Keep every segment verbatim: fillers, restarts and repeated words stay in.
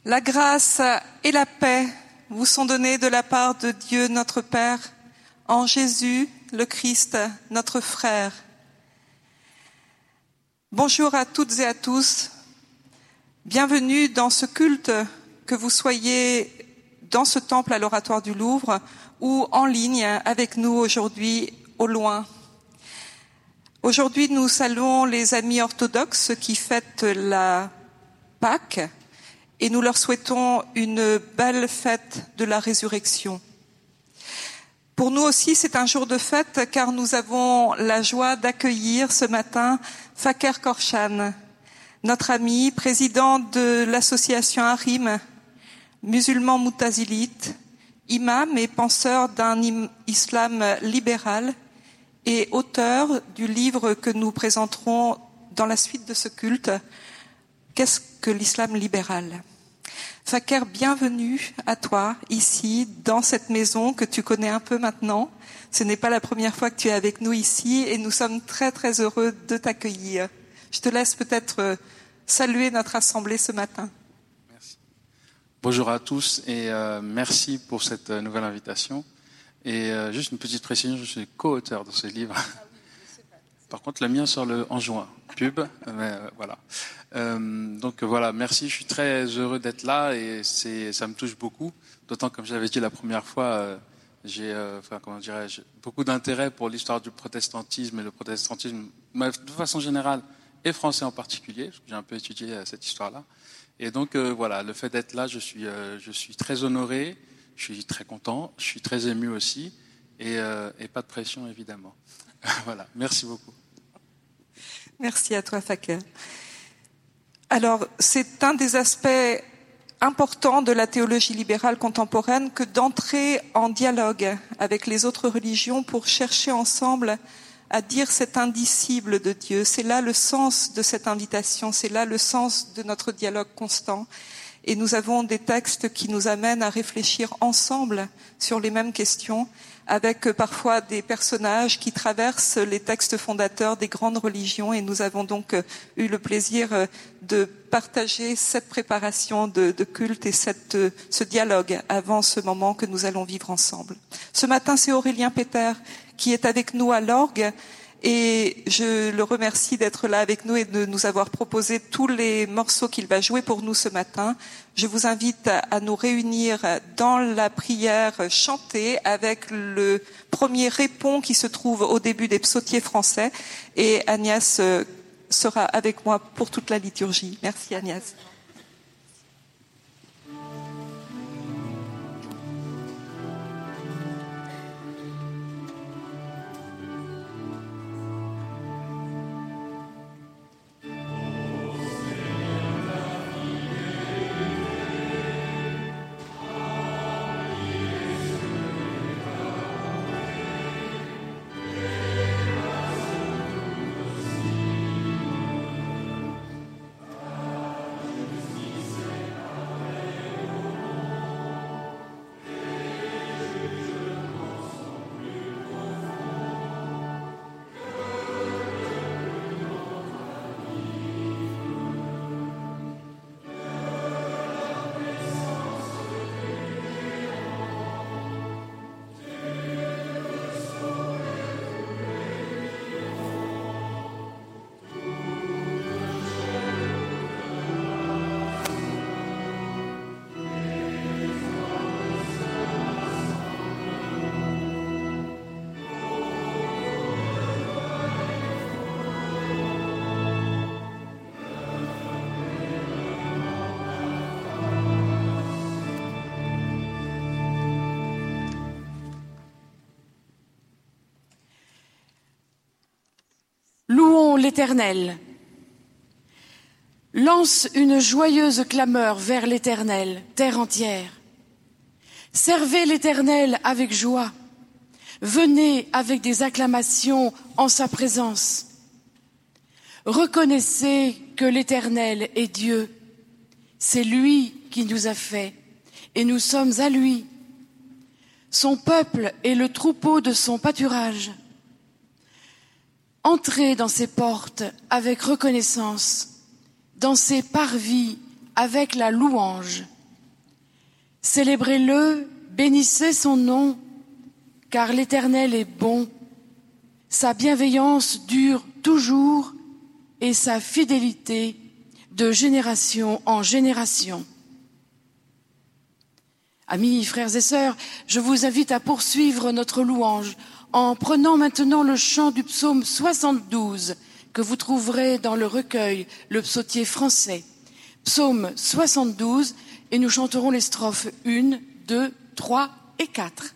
La grâce et la paix vous sont données de la part de Dieu notre Père, en Jésus, le Christ, notre frère. Bonjour à toutes et à tous. Bienvenue dans ce culte, que vous soyez dans ce temple à l'Oratoire du Louvre ou en ligne avec nous aujourd'hui au loin. Aujourd'hui, nous saluons les amis orthodoxes qui fêtent la Pâque et nous leur souhaitons une belle fête de la résurrection. Pour nous aussi, c'est un jour de fête car nous avons la joie d'accueillir ce matin Faker Korshan, notre ami, président de l'association Harim, musulman moutazilite, imam et penseur d'un islam libéral et auteur du livre que nous présenterons dans la suite de ce culte, Qu'est-ce que l'islam libéral ? Faker, bienvenue à toi, ici, dans cette maison que tu connais un peu maintenant. Ce n'est pas la première fois que tu es avec nous ici et nous sommes très très heureux de t'accueillir. Je te laisse peut-être saluer notre assemblée ce matin. Merci. Bonjour à tous et euh, merci pour cette nouvelle invitation. Et euh, juste une petite précision, je suis co-auteur de ce livre. Par contre, le mien sort le, en juin, pub, mais euh, voilà. Euh, donc voilà, merci, je suis très heureux d'être là et c'est, ça me touche beaucoup. D'autant, comme j'avais dit la première fois, euh, j'ai, euh, enfin, comment dirais-je, beaucoup d'intérêt pour l'histoire du protestantisme et le protestantisme de façon générale et français en particulier, parce que j'ai un peu étudié euh, cette histoire-là. Et donc euh, voilà, le fait d'être là, je suis, euh, je suis très honoré, je suis très content, je suis très ému aussi et, euh, et pas de pression évidemment. Voilà, merci beaucoup. Merci à toi, Faker. Alors, c'est un des aspects importants de la théologie libérale contemporaine que d'entrer en dialogue avec les autres religions pour chercher ensemble à dire cet indicible de Dieu. C'est là le sens de cette invitation, c'est là le sens de notre dialogue constant. Et nous avons des textes qui nous amènent à réfléchir ensemble sur les mêmes questions, avec parfois des personnages qui traversent les textes fondateurs des grandes religions. Et nous avons donc eu le plaisir de partager cette préparation de, de culte et cette, ce dialogue avant ce moment que nous allons vivre ensemble. Ce matin, c'est Aurélien Péter qui est avec nous à l'orgue. Et je le remercie d'être là avec nous et de nous avoir proposé tous les morceaux qu'il va jouer pour nous ce matin. Je vous invite à nous réunir dans la prière chantée avec le premier répond qui se trouve au début des psautiers français. Et Agnès sera avec moi pour toute la liturgie. Merci Agnès. Louons l'Éternel. Lance une joyeuse clameur vers l'Éternel, terre entière. Servez l'Éternel avec joie. Venez avec des acclamations en sa présence. Reconnaissez que l'Éternel est Dieu. C'est lui qui nous a fait et nous sommes à lui. Son peuple est le troupeau de son pâturage. Entrez dans ses portes avec reconnaissance, dans ses parvis avec la louange. Célébrez-le, bénissez son nom, car l'Éternel est bon. Sa bienveillance dure toujours et sa fidélité de génération en génération. Amis, frères et sœurs, je vous invite à poursuivre notre louange en prenant maintenant le chant du psaume soixante-douze que vous trouverez dans le recueil, le psautier français. Psaume soixante-douze, et nous chanterons les strophes un, deux, trois et quatre.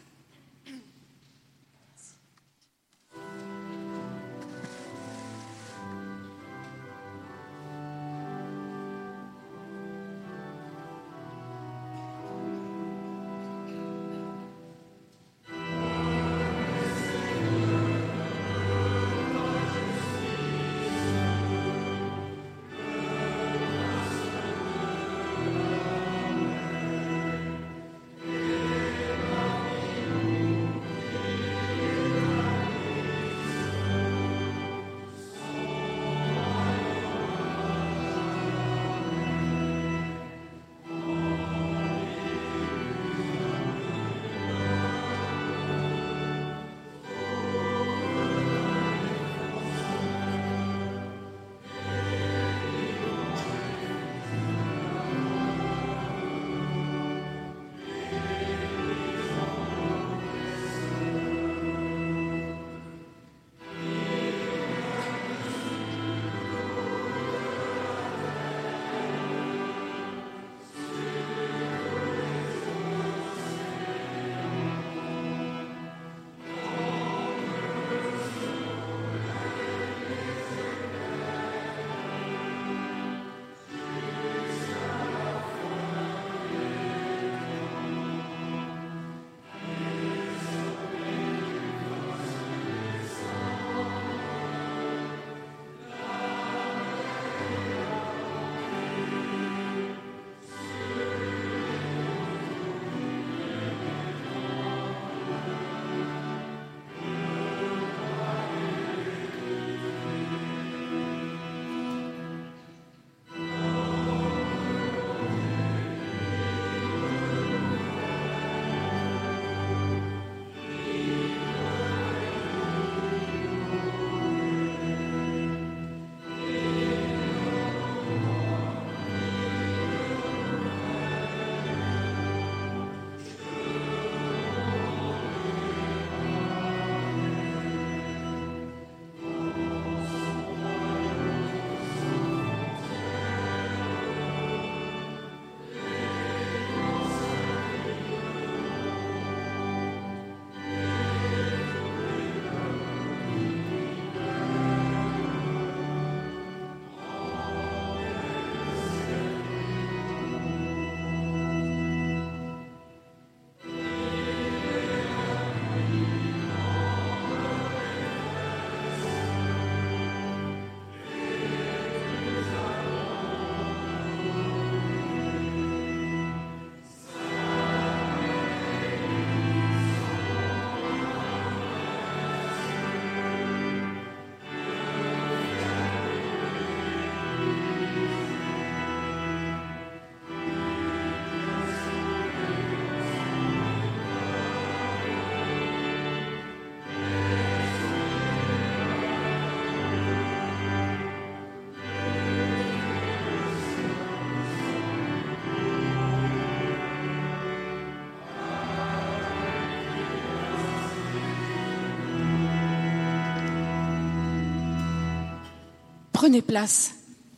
Prenez place.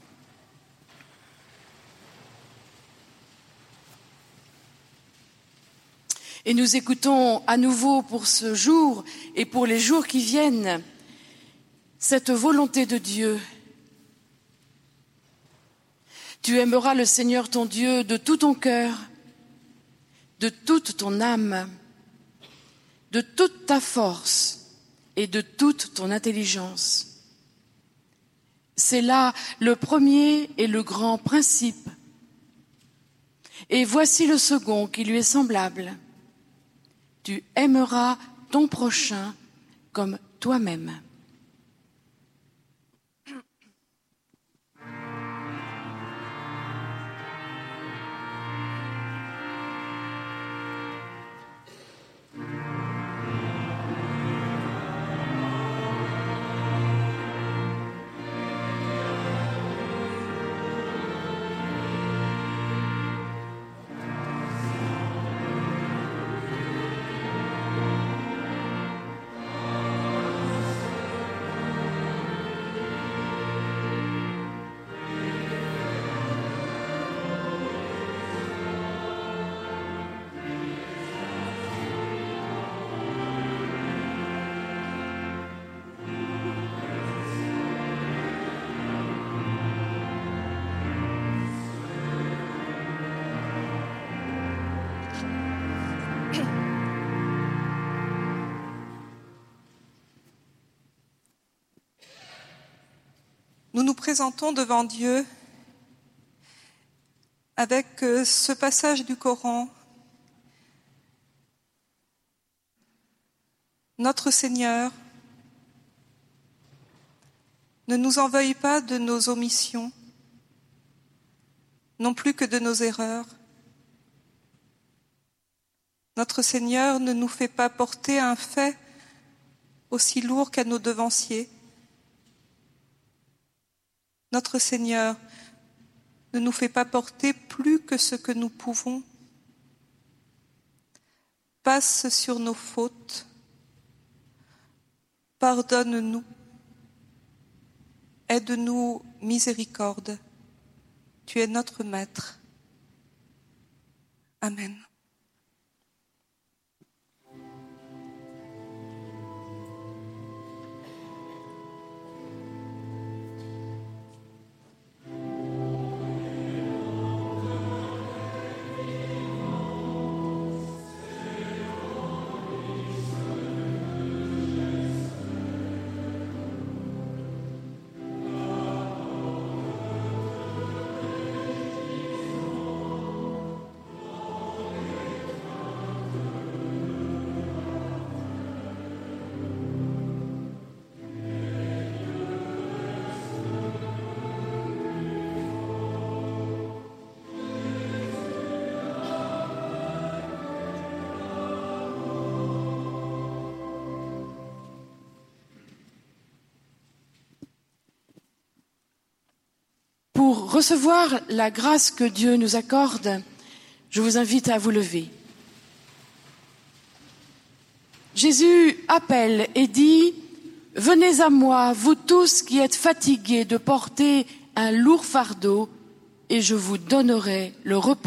Et nous écoutons à nouveau pour ce jour et pour les jours qui viennent cette volonté de Dieu. Tu aimeras le Seigneur ton Dieu de tout ton cœur, de toute ton âme, de toute ta force et de toute ton intelligence. C'est là le premier et le grand principe. Et voici le second qui lui est semblable. Tu aimeras ton prochain comme toi-même. Nous nous présentons devant Dieu avec ce passage du Coran. Notre Seigneur, ne nous en veuille pas de nos omissions, non plus que de nos erreurs. Notre Seigneur ne nous fait pas porter un fait aussi lourd qu'à nos devanciers. Notre Seigneur ne nous fait pas porter plus que ce que nous pouvons. Passe sur nos fautes. Pardonne-nous. Aide-nous, miséricorde. Tu es notre Maître. Amen. Pour recevoir la grâce que Dieu nous accorde, je vous invite à vous lever. Jésus appelle et dit « Venez à moi, vous tous qui êtes fatigués de porter un lourd fardeau, et je vous donnerai le repos. »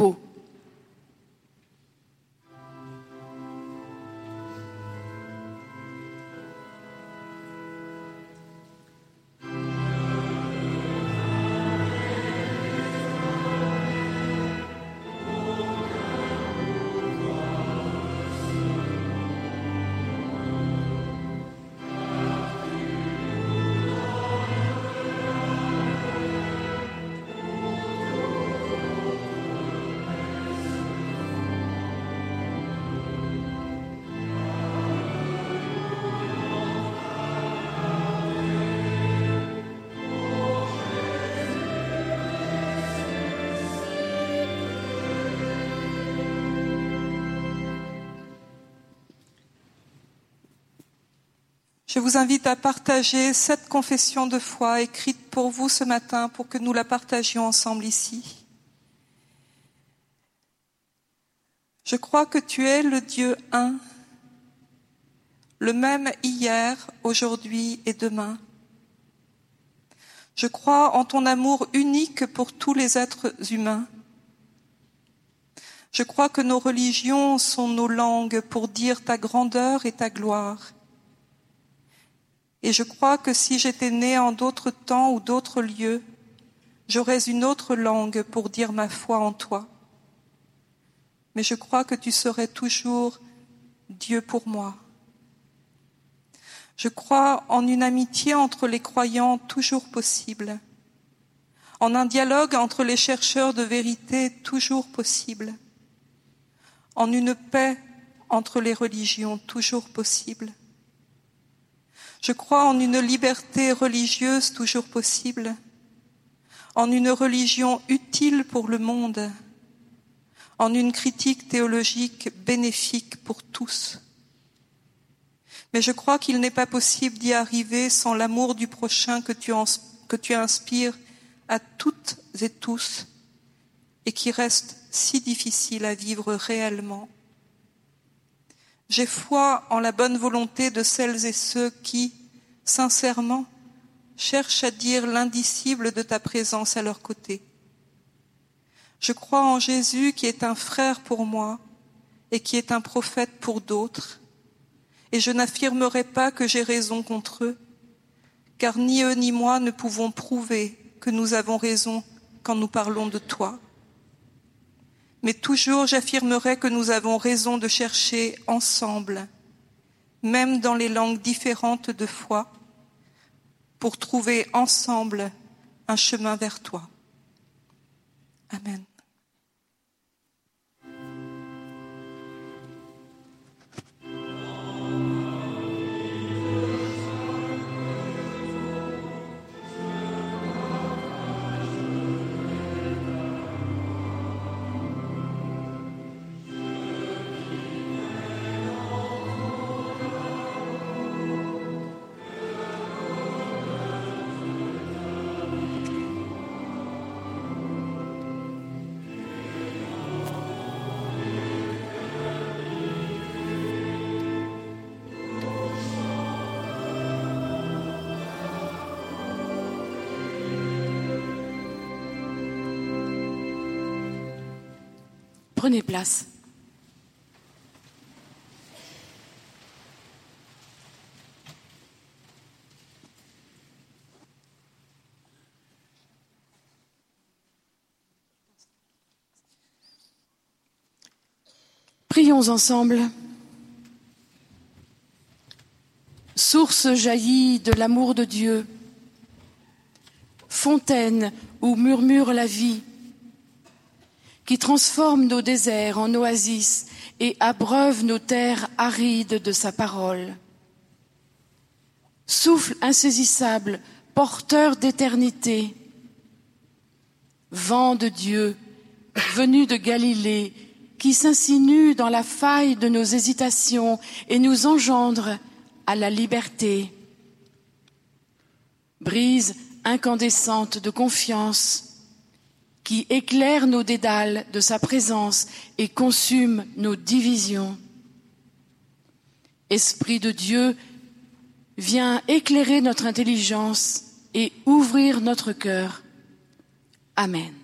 Je vous invite à partager cette confession de foi écrite pour vous ce matin pour que nous la partagions ensemble ici. Je crois que tu es le Dieu un, le même hier, aujourd'hui et demain. Je crois en ton amour unique pour tous les êtres humains. Je crois que nos religions sont nos langues pour dire ta grandeur et ta gloire. Et je crois que si j'étais née en d'autres temps ou d'autres lieux, j'aurais une autre langue pour dire ma foi en toi. Mais je crois que tu serais toujours Dieu pour moi. Je crois en une amitié entre les croyants toujours possible, en un dialogue entre les chercheurs de vérité toujours possible, en une paix entre les religions toujours possible. Je crois en une liberté religieuse toujours possible, en une religion utile pour le monde, en une critique théologique bénéfique pour tous. Mais je crois qu'il n'est pas possible d'y arriver sans l'amour du prochain que tu, en, que tu inspires à toutes et tous et qui reste si difficile à vivre réellement. J'ai foi en la bonne volonté de celles et ceux qui, sincèrement, cherchent à dire l'indicible de ta présence à leur côté. Je crois en Jésus qui est un frère pour moi et qui est un prophète pour d'autres, et je n'affirmerai pas que j'ai raison contre eux, car ni eux ni moi ne pouvons prouver que nous avons raison quand nous parlons de toi. Mais toujours j'affirmerai que nous avons raison de chercher ensemble, même dans les langues différentes de foi, pour trouver ensemble un chemin vers toi. Amen. Prenez place. Prions ensemble. Source jaillie de l'amour de Dieu, fontaine où murmure la vie, qui transforme nos déserts en oasis et abreuve nos terres arides de sa parole. Souffle insaisissable, porteur d'éternité, vent de Dieu, venu de Galilée, qui s'insinue dans la faille de nos hésitations et nous engendre à la liberté. Brise incandescente de confiance, qui éclaire nos dédales de sa présence et consume nos divisions. Esprit de Dieu, viens éclairer notre intelligence et ouvrir notre cœur. Amen.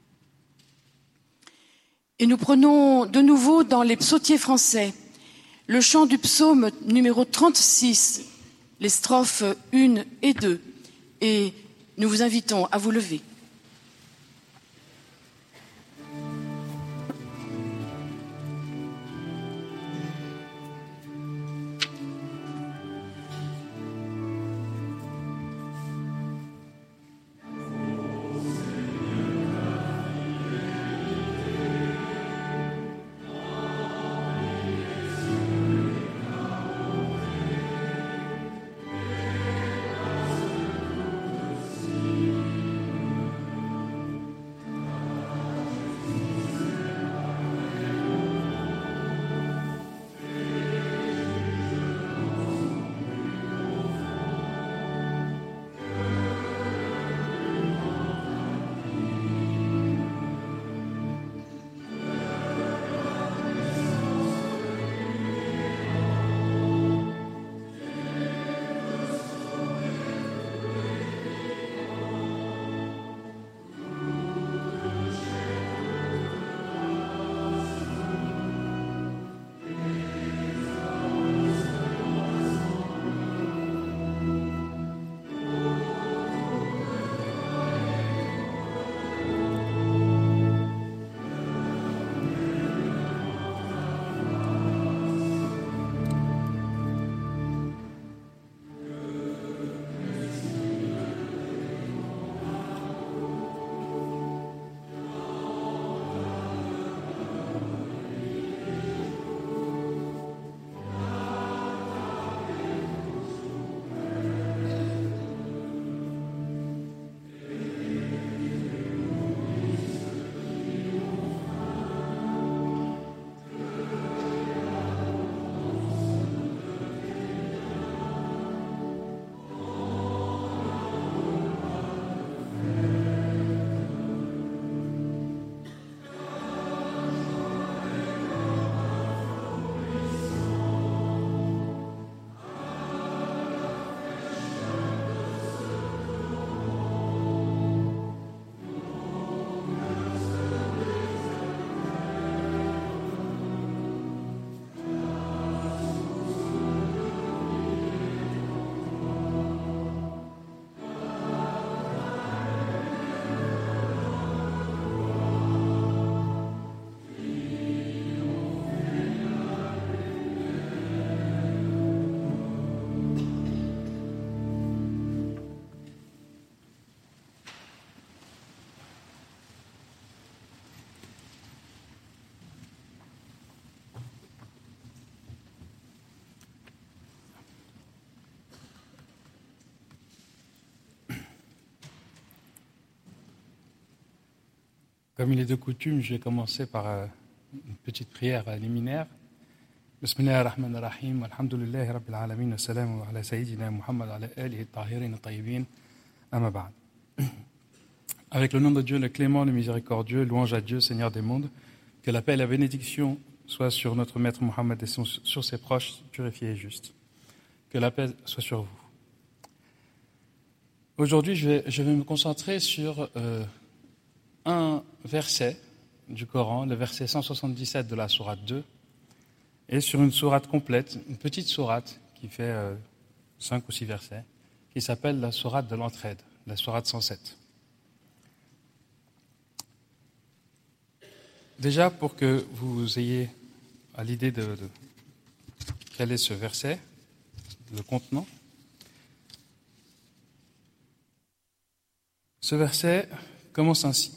Et nous prenons de nouveau dans les psautiers français le chant du psaume numéro trente-six, les strophes un et deux, et nous vous invitons à vous lever. Comme il est de coutume, je vais commencer par euh, une petite prière liminaire. Bismillah ar-Rahman ar-Rahim, alhamdulillahi rabbil alamin, wa salamu ala sayyidina Muhammad ala alihi tahirin tayyibin, amma ba'd. Avec le nom de Dieu, le clément, le miséricordieux, louange à Dieu, Seigneur des mondes, que la paix et la bénédiction soient sur notre maître Mohammed et sur ses proches, purifiés et justes. Que la paix soit sur vous. Aujourd'hui, je vais, je vais me concentrer sur euh, un verset du Coran, le verset cent soixante-dix-sept de la sourate deux, et sur une sourate complète, une petite sourate qui fait euh, cinq ou six versets, qui s'appelle la sourate de l'entraide, la sourate cent sept. Déjà, pour que vous ayez à l'idée de, de quel est ce verset, le contenant, ce verset commence ainsi.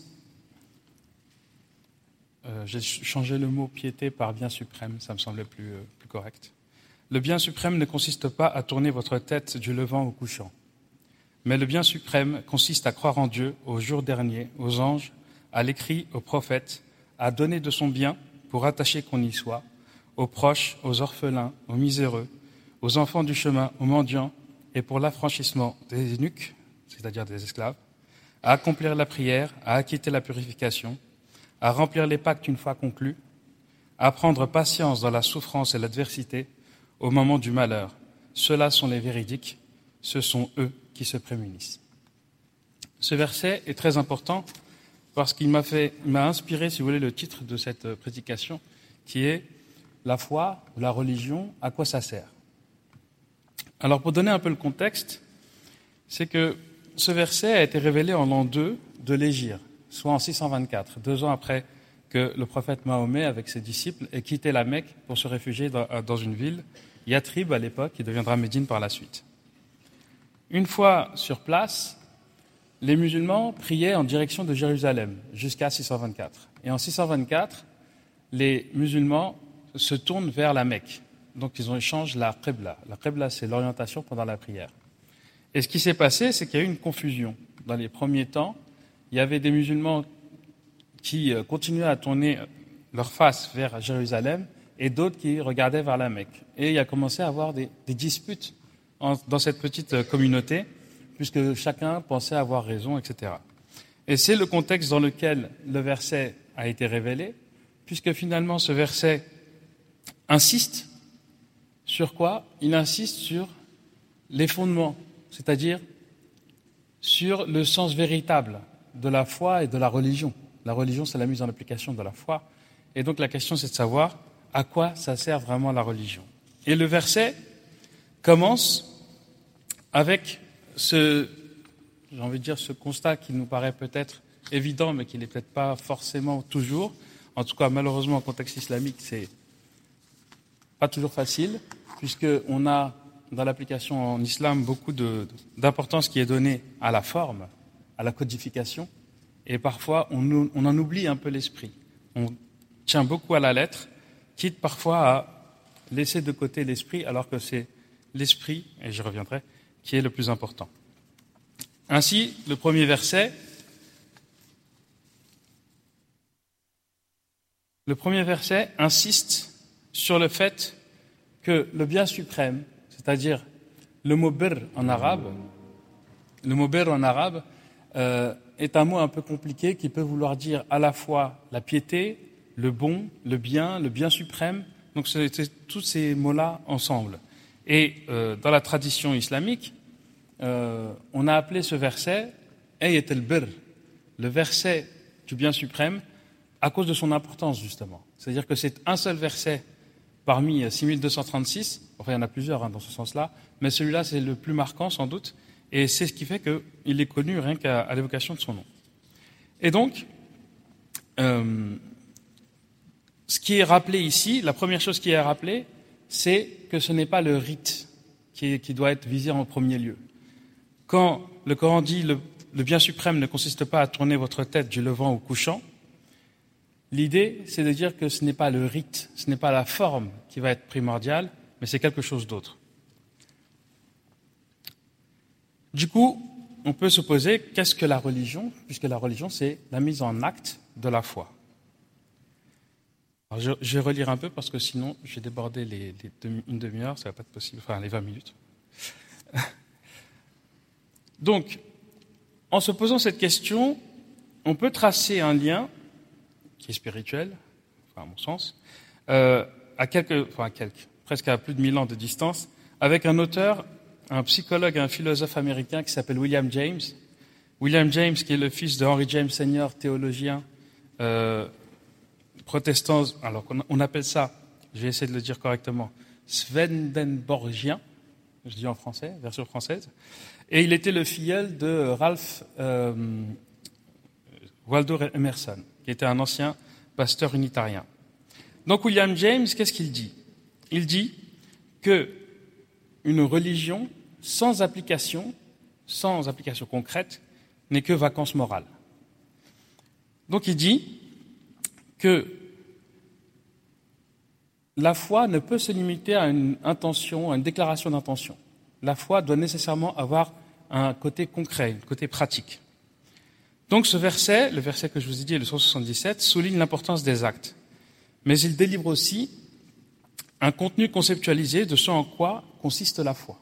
Euh, j'ai changé le mot piété par bien suprême, ça me semblait plus, euh, plus correct. Le bien suprême ne consiste pas à tourner votre tête du levant au couchant, mais le bien suprême consiste à croire en Dieu, au jour dernier, aux anges, à l'écrit, aux prophètes, à donner de son bien pour attacher qu'on y soit, aux proches, aux orphelins, aux miséreux, aux enfants du chemin, aux mendiants, et pour l'affranchissement des eunuques, c'est-à-dire des esclaves, à accomplir la prière, à acquitter la purification, à remplir les pactes une fois conclus, à prendre patience dans la souffrance et l'adversité au moment du malheur. Ceux-là sont les véridiques, ce sont eux qui se prémunissent. Ce verset est très important parce qu'il m'a fait, il m'a inspiré, si vous voulez, le titre de cette prédication, qui est « La foi, la religion, à quoi ça sert ?» Alors, pour donner un peu le contexte, c'est que ce verset a été révélé en l'an deux de l'Hégire, soit en six cent vingt-quatre, deux ans après que le prophète Mahomet, avec ses disciples, ait quitté la Mecque pour se réfugier dans, dans une ville, Yathrib à l'époque, qui deviendra Médine par la suite. Une fois sur place, les musulmans priaient en direction de Jérusalem jusqu'à six cent vingt-quatre. Et en six cent vingt-quatre, les musulmans se tournent vers la Mecque. Donc ils ont échangé la qibla. La qibla, c'est l'orientation pendant la prière. Et ce qui s'est passé, c'est qu'il y a eu une confusion. Dans les premiers temps, il y avait des musulmans qui continuaient à tourner leur face vers Jérusalem et d'autres qui regardaient vers la Mecque. Et il y a commencé à avoir des, des disputes en, dans cette petite communauté, puisque chacun pensait avoir raison, et cetera. Et c'est le contexte dans lequel le verset a été révélé, puisque finalement ce verset insiste sur quoi ? Il insiste sur les fondements, c'est-à-dire sur le sens véritable de la foi et de la religion. La religion, c'est la mise en application de la foi. Et donc la question, c'est de savoir à quoi ça sert vraiment la religion. Et le verset commence avec ce, j'ai envie de dire, ce constat qui nous paraît peut-être évident, mais qui n'est peut-être pas forcément toujours. En tout cas, malheureusement, en contexte islamique, c'est pas toujours facile, puisqu'on a dans l'application en islam beaucoup de, d'importance qui est donnée à la forme, à la codification, et parfois on, on en oublie un peu l'esprit. On tient beaucoup à la lettre, quitte parfois à laisser de côté l'esprit, alors que c'est l'esprit, et j'y reviendrai, qui est le plus important. Ainsi, le premier verset, le premier verset insiste sur le fait que le bien suprême, c'est-à-dire le mot birr en arabe, le mot birr en arabe euh, est un mot un peu compliqué qui peut vouloir dire à la fois la piété, le bon, le bien, le bien suprême. Donc c'est, c'est tous ces mots-là ensemble. Et euh, dans la tradition islamique, euh, on a appelé ce verset Ayat al-Birr, le verset du bien suprême, à cause de son importance justement. C'est-à-dire que c'est un seul verset parmi six mille deux cent trente-six, enfin il y en a plusieurs hein, dans ce sens-là, mais celui-là c'est le plus marquant sans doute, et c'est ce qui fait qu'il est connu rien qu'à à l'évocation de son nom. Et donc, euh, ce qui est rappelé ici, la première chose qui est rappelée, c'est que ce n'est pas le rite qui, est, qui doit être visé en premier lieu. Quand le Coran dit le, le bien suprême ne consiste pas à tourner votre tête du levant au couchant, l'idée, c'est de dire que ce n'est pas le rite, ce n'est pas la forme qui va être primordiale, mais c'est quelque chose d'autre. Du coup, on peut se poser, qu'est-ce que la religion? Puisque la religion, c'est la mise en acte de la foi. Alors je, je vais relire un peu parce que sinon, j'ai débordé les, les demi, une demi-heure, ça va pas être possible, enfin les vingt minutes. Donc, en se posant cette question, on peut tracer un lien qui est spirituel, enfin à mon sens, euh, à quelques, enfin à quelques, presque à plus de mille ans de distance, avec un auteur, un psychologue et un philosophe américain qui s'appelle William James. William James, qui est le fils de Henry James Senior, théologien euh, protestant, alors on appelle ça, je vais essayer de le dire correctement, Swedenborgien, je dis en français, version française, et il était le filleul de Ralph euh, Waldo Emerson, qui était un ancien pasteur unitarien. Donc William James, qu'est-ce qu'il dit? Il dit que une religion sans application, sans application concrète, n'est que vacances morales. Donc il dit que la foi ne peut se limiter à une intention, à une déclaration d'intention. La foi doit nécessairement avoir un côté concret, un côté pratique. Donc ce verset, le verset que je vous ai dit, le cent soixante-dix-sept, souligne l'importance des actes. Mais il délivre aussi un contenu conceptualisé de ce en quoi consiste la foi.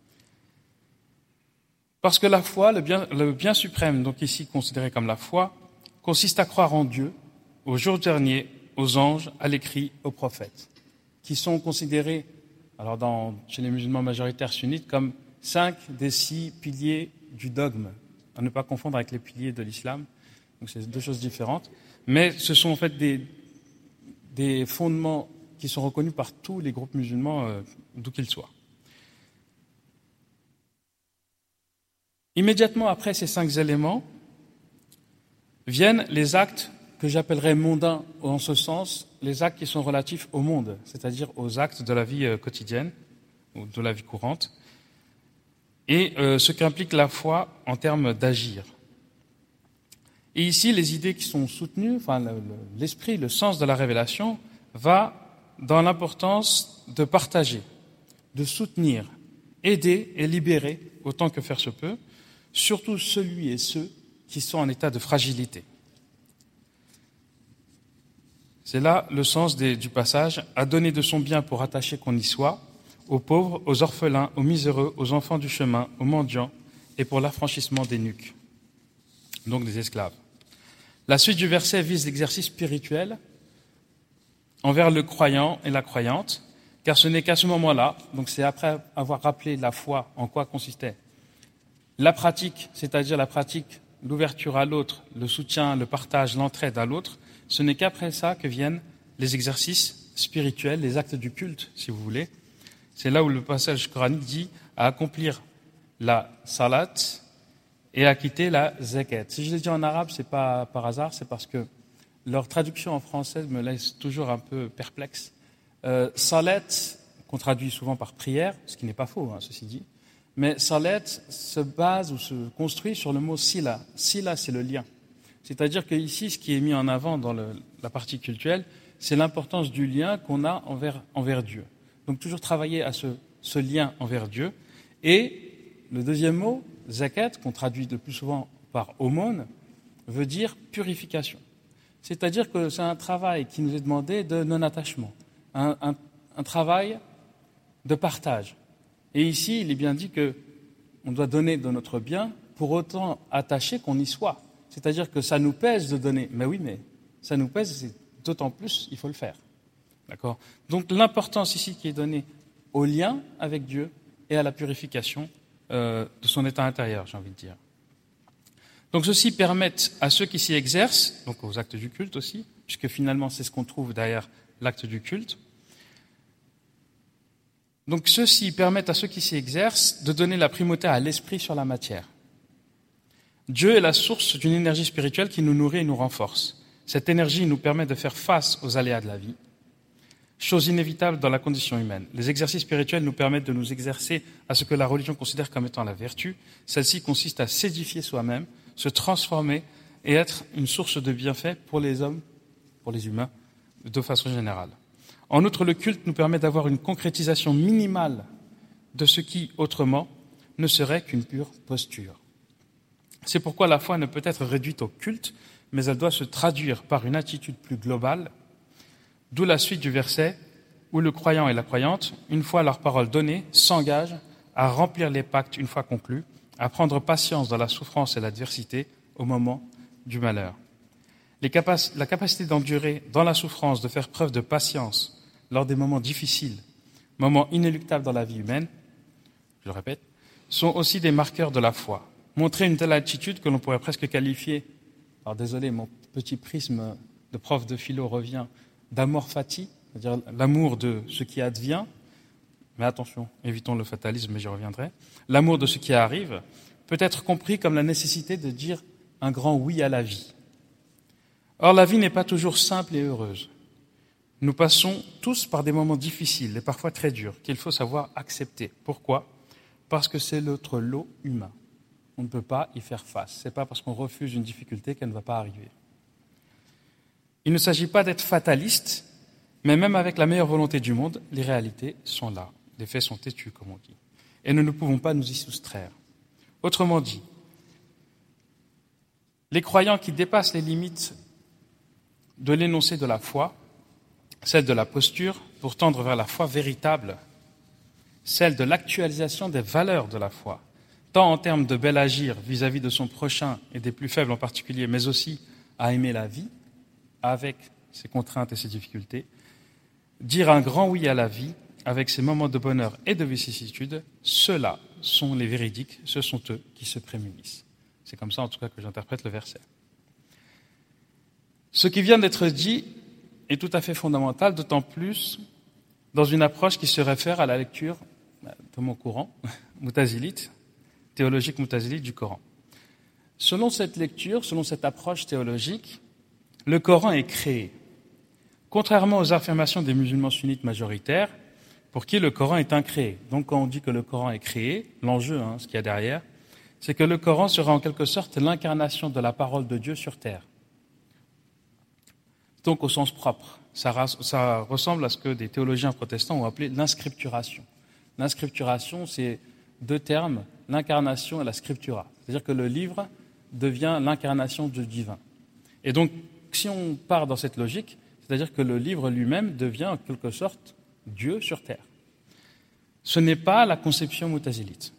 Parce que la foi, le bien, le bien suprême, donc ici considéré comme la foi, consiste à croire en Dieu, au jour dernier, aux anges, à l'écrit, aux prophètes, qui sont considérés, alors dans, chez les musulmans majoritaires sunnites, comme cinq des six piliers du dogme, à ne pas confondre avec les piliers de l'islam. Donc c'est deux choses différentes. Mais ce sont en fait des, des fondements qui sont reconnus par tous les groupes musulmans, euh, d'où qu'ils soient. Immédiatement après ces cinq éléments, viennent les actes que j'appellerais mondains, en ce sens, les actes qui sont relatifs au monde, c'est-à-dire aux actes de la vie quotidienne, ou de la vie courante, et euh, ce qu'implique la foi en termes d'agir. Et ici, les idées qui sont soutenues, enfin le, le, l'esprit, le sens de la révélation, va dans l'importance de partager, de soutenir, aider et libérer, autant que faire se peut, surtout celui et ceux qui sont en état de fragilité. C'est là le sens des, du passage, à donner de son bien pour attacher qu'on y soit, aux pauvres, aux orphelins, aux miséreux, aux enfants du chemin, aux mendiants, et pour l'affranchissement des nuques, donc des esclaves. La suite du verset vise l'exercice spirituel envers le croyant et la croyante, car ce n'est qu'à ce moment-là, donc c'est après avoir rappelé la foi, en quoi consistait la pratique, c'est-à-dire la pratique, l'ouverture à l'autre, le soutien, le partage, l'entraide à l'autre, ce n'est qu'après ça que viennent les exercices spirituels, les actes du culte, si vous voulez. C'est là où le passage coranique dit à accomplir la salat et à quitter la zakat. Si je l'ai dit en arabe, c'est pas par hasard, c'est parce que leur traduction en français me laisse toujours un peu perplexe. Euh, salat, qu'on traduit souvent par prière, ce qui n'est pas faux, hein, ceci dit, mais salat se base ou se construit sur le mot sila. Sila, c'est le lien. C'est-à-dire qu'ici, ce qui est mis en avant dans le, la partie cultuelle, c'est l'importance du lien qu'on a envers, envers Dieu. Donc toujours travailler à ce, ce lien envers Dieu. Et le deuxième mot, zakat, qu'on traduit le plus souvent par aumône, veut dire purification. C'est-à-dire que c'est un travail qui nous est demandé de non-attachement, un, un, un travail de partage. Et ici, il est bien dit qu'on doit donner de notre bien pour autant attacher qu'on y soit. C'est-à-dire que ça nous pèse de donner. Mais oui, mais ça nous pèse, c'est d'autant plus, il faut le faire. D'accord ? Donc l'importance ici qui est donnée au lien avec Dieu et à la purification euh, de son état intérieur, j'ai envie de dire. Donc ceci permettent à ceux qui s'y exercent, donc aux actes du culte aussi, puisque finalement c'est ce qu'on trouve derrière l'acte du culte. Donc ceux-ci permettent à ceux qui s'y exercent de donner la primauté à l'esprit sur la matière. Dieu est la source d'une énergie spirituelle qui nous nourrit et nous renforce. Cette énergie nous permet de faire face aux aléas de la vie, chose inévitable dans la condition humaine. Les exercices spirituels nous permettent de nous exercer à ce que la religion considère comme étant la vertu. Celle-ci consiste à s'édifier soi-même, se transformer et être une source de bienfaits pour les hommes, pour les humains, de façon générale. En outre, le culte nous permet d'avoir une concrétisation minimale de ce qui, autrement, ne serait qu'une pure posture. C'est pourquoi la foi ne peut être réduite au culte, mais elle doit se traduire par une attitude plus globale, d'où la suite du verset où le croyant et la croyante, une fois leur parole donnée, s'engagent à remplir les pactes une fois conclus, à prendre patience dans la souffrance et l'adversité au moment du malheur. Les capac- la capacité d'endurer dans la souffrance, de faire preuve de patience lors des moments difficiles, moments inéluctables dans la vie humaine, je le répète, sont aussi des marqueurs de la foi. Montrer une telle attitude que l'on pourrait presque qualifier, alors désolé, mon petit prisme de prof de philo revient, d'amor fati, c'est-à-dire l'amour de ce qui advient, mais attention, évitons le fatalisme, j'y reviendrai, l'amour de ce qui arrive peut être compris comme la nécessité de dire un grand oui à la vie. Or, la vie n'est pas toujours simple et heureuse. Nous passons tous par des moments difficiles et parfois très durs qu'il faut savoir accepter. Pourquoi ? Parce que c'est notre lot humain. On ne peut pas y faire face. Ce n'est pas parce qu'on refuse une difficulté qu'elle ne va pas arriver. Il ne s'agit pas d'être fataliste, mais même avec la meilleure volonté du monde, les réalités sont là. Les faits sont têtus, comme on dit. Et nous ne pouvons pas nous y soustraire. Autrement dit, les croyants qui dépassent les limites de l'énoncé de la foi, celle de la posture, pour tendre vers la foi véritable, celle de l'actualisation des valeurs de la foi, tant en termes de bel agir vis-à-vis de son prochain et des plus faibles en particulier, mais aussi à aimer la vie, avec ses contraintes et ses difficultés, dire un grand oui à la vie, avec ses moments de bonheur et de vicissitude, ceux-là sont les véridiques, ce sont eux qui se prémunissent. C'est comme ça en tout cas que j'interprète le verset. Ce qui vient d'être dit est tout à fait fondamental, d'autant plus dans une approche qui se réfère à la lecture de mon courant, moutazilite, théologique moutazilite du Coran. Selon cette lecture, selon cette approche théologique, le Coran est créé. Contrairement aux affirmations des musulmans sunnites majoritaires, pour qui le Coran est incréé. Donc quand on dit que le Coran est créé, l'enjeu, hein, ce qu'il y a derrière, c'est que le Coran sera en quelque sorte l'incarnation de la parole de Dieu sur terre. Donc au sens propre, ça, ça ressemble à ce que des théologiens protestants ont appelé l'inscripturation. L'inscripturation, c'est deux termes, l'incarnation et la scriptura. C'est-à-dire que le livre devient l'incarnation du divin. Et donc, si on part dans cette logique, c'est-à-dire que le livre lui-même devient en quelque sorte Dieu sur terre. Ce n'est pas la conception moutazilite.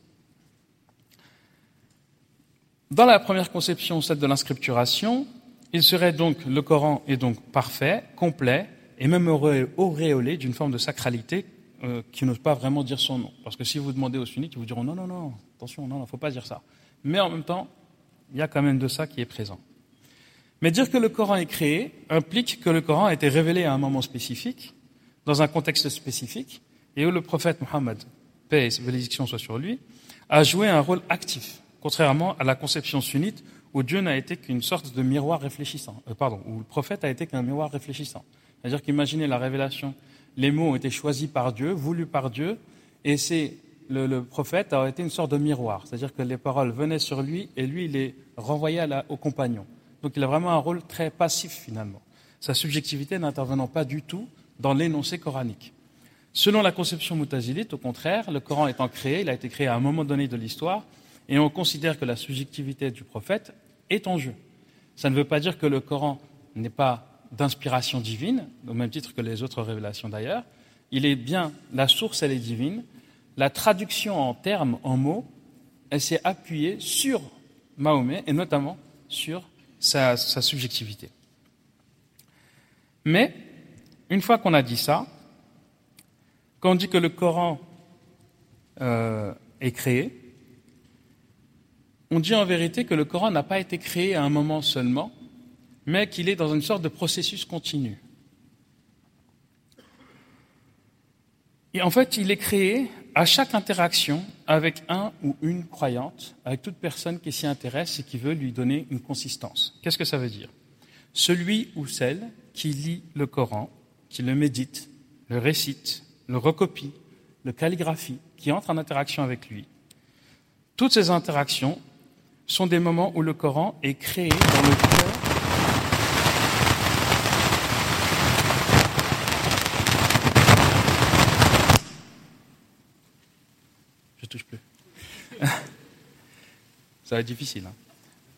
Dans la première conception, celle de l'inscripturation, il serait donc, le Coran est donc parfait, complet, et même auréolé d'une forme de sacralité euh, qui n'ose pas vraiment dire son nom. Parce que si vous demandez aux sunnites, ils vous diront non, non, non, attention, non, il ne faut pas dire ça. Mais en même temps, il y a quand même de ça qui est présent. Mais dire que le Coran est créé implique que le Coran a été révélé à un moment spécifique, dans un contexte spécifique, et où le prophète Mohammed, paix et bénédiction soit sur lui, a joué un rôle actif, contrairement à la conception sunnite où Dieu n'a été qu'une sorte de miroir réfléchissant, euh, pardon, où le prophète a été qu'un miroir réfléchissant. C'est-à-dire qu'imaginez la révélation, les mots ont été choisis par Dieu, voulus par Dieu, et c'est le, le prophète a été une sorte de miroir, c'est-à-dire que les paroles venaient sur lui et lui il les renvoyait à la, aux compagnons. Donc il a vraiment un rôle très passif finalement, sa subjectivité n'intervenant pas du tout dans l'énoncé coranique. Selon la conception moutazilite, au contraire, le Coran étant créé, il a été créé à un moment donné de l'histoire, et on considère que la subjectivité du prophète est en jeu. Ça ne veut pas dire que le Coran n'est pas d'inspiration divine, au même titre que les autres révélations d'ailleurs. Il est bien, la source elle est divine. La traduction en termes, en mots, elle s'est appuyée sur Mahomet, et notamment sur sa, sa subjectivité. Mais, une fois qu'on a dit ça, quand on dit que le Coran euh, est créé, on dit en vérité que le Coran n'a pas été créé à un moment seulement, mais qu'il est dans une sorte de processus continu. Et en fait, il est créé à chaque interaction avec un ou une croyante, avec toute personne qui s'y intéresse et qui veut lui donner une consistance. Qu'est-ce que ça veut dire ? Celui ou celle qui lit le Coran, qui le médite, le récite, le recopie, le calligraphie, qui entre en interaction avec lui. Toutes ces interactions sont des moments où le Coran est créé dans le cœur. Je touche plus. Ça va être difficile. Hein.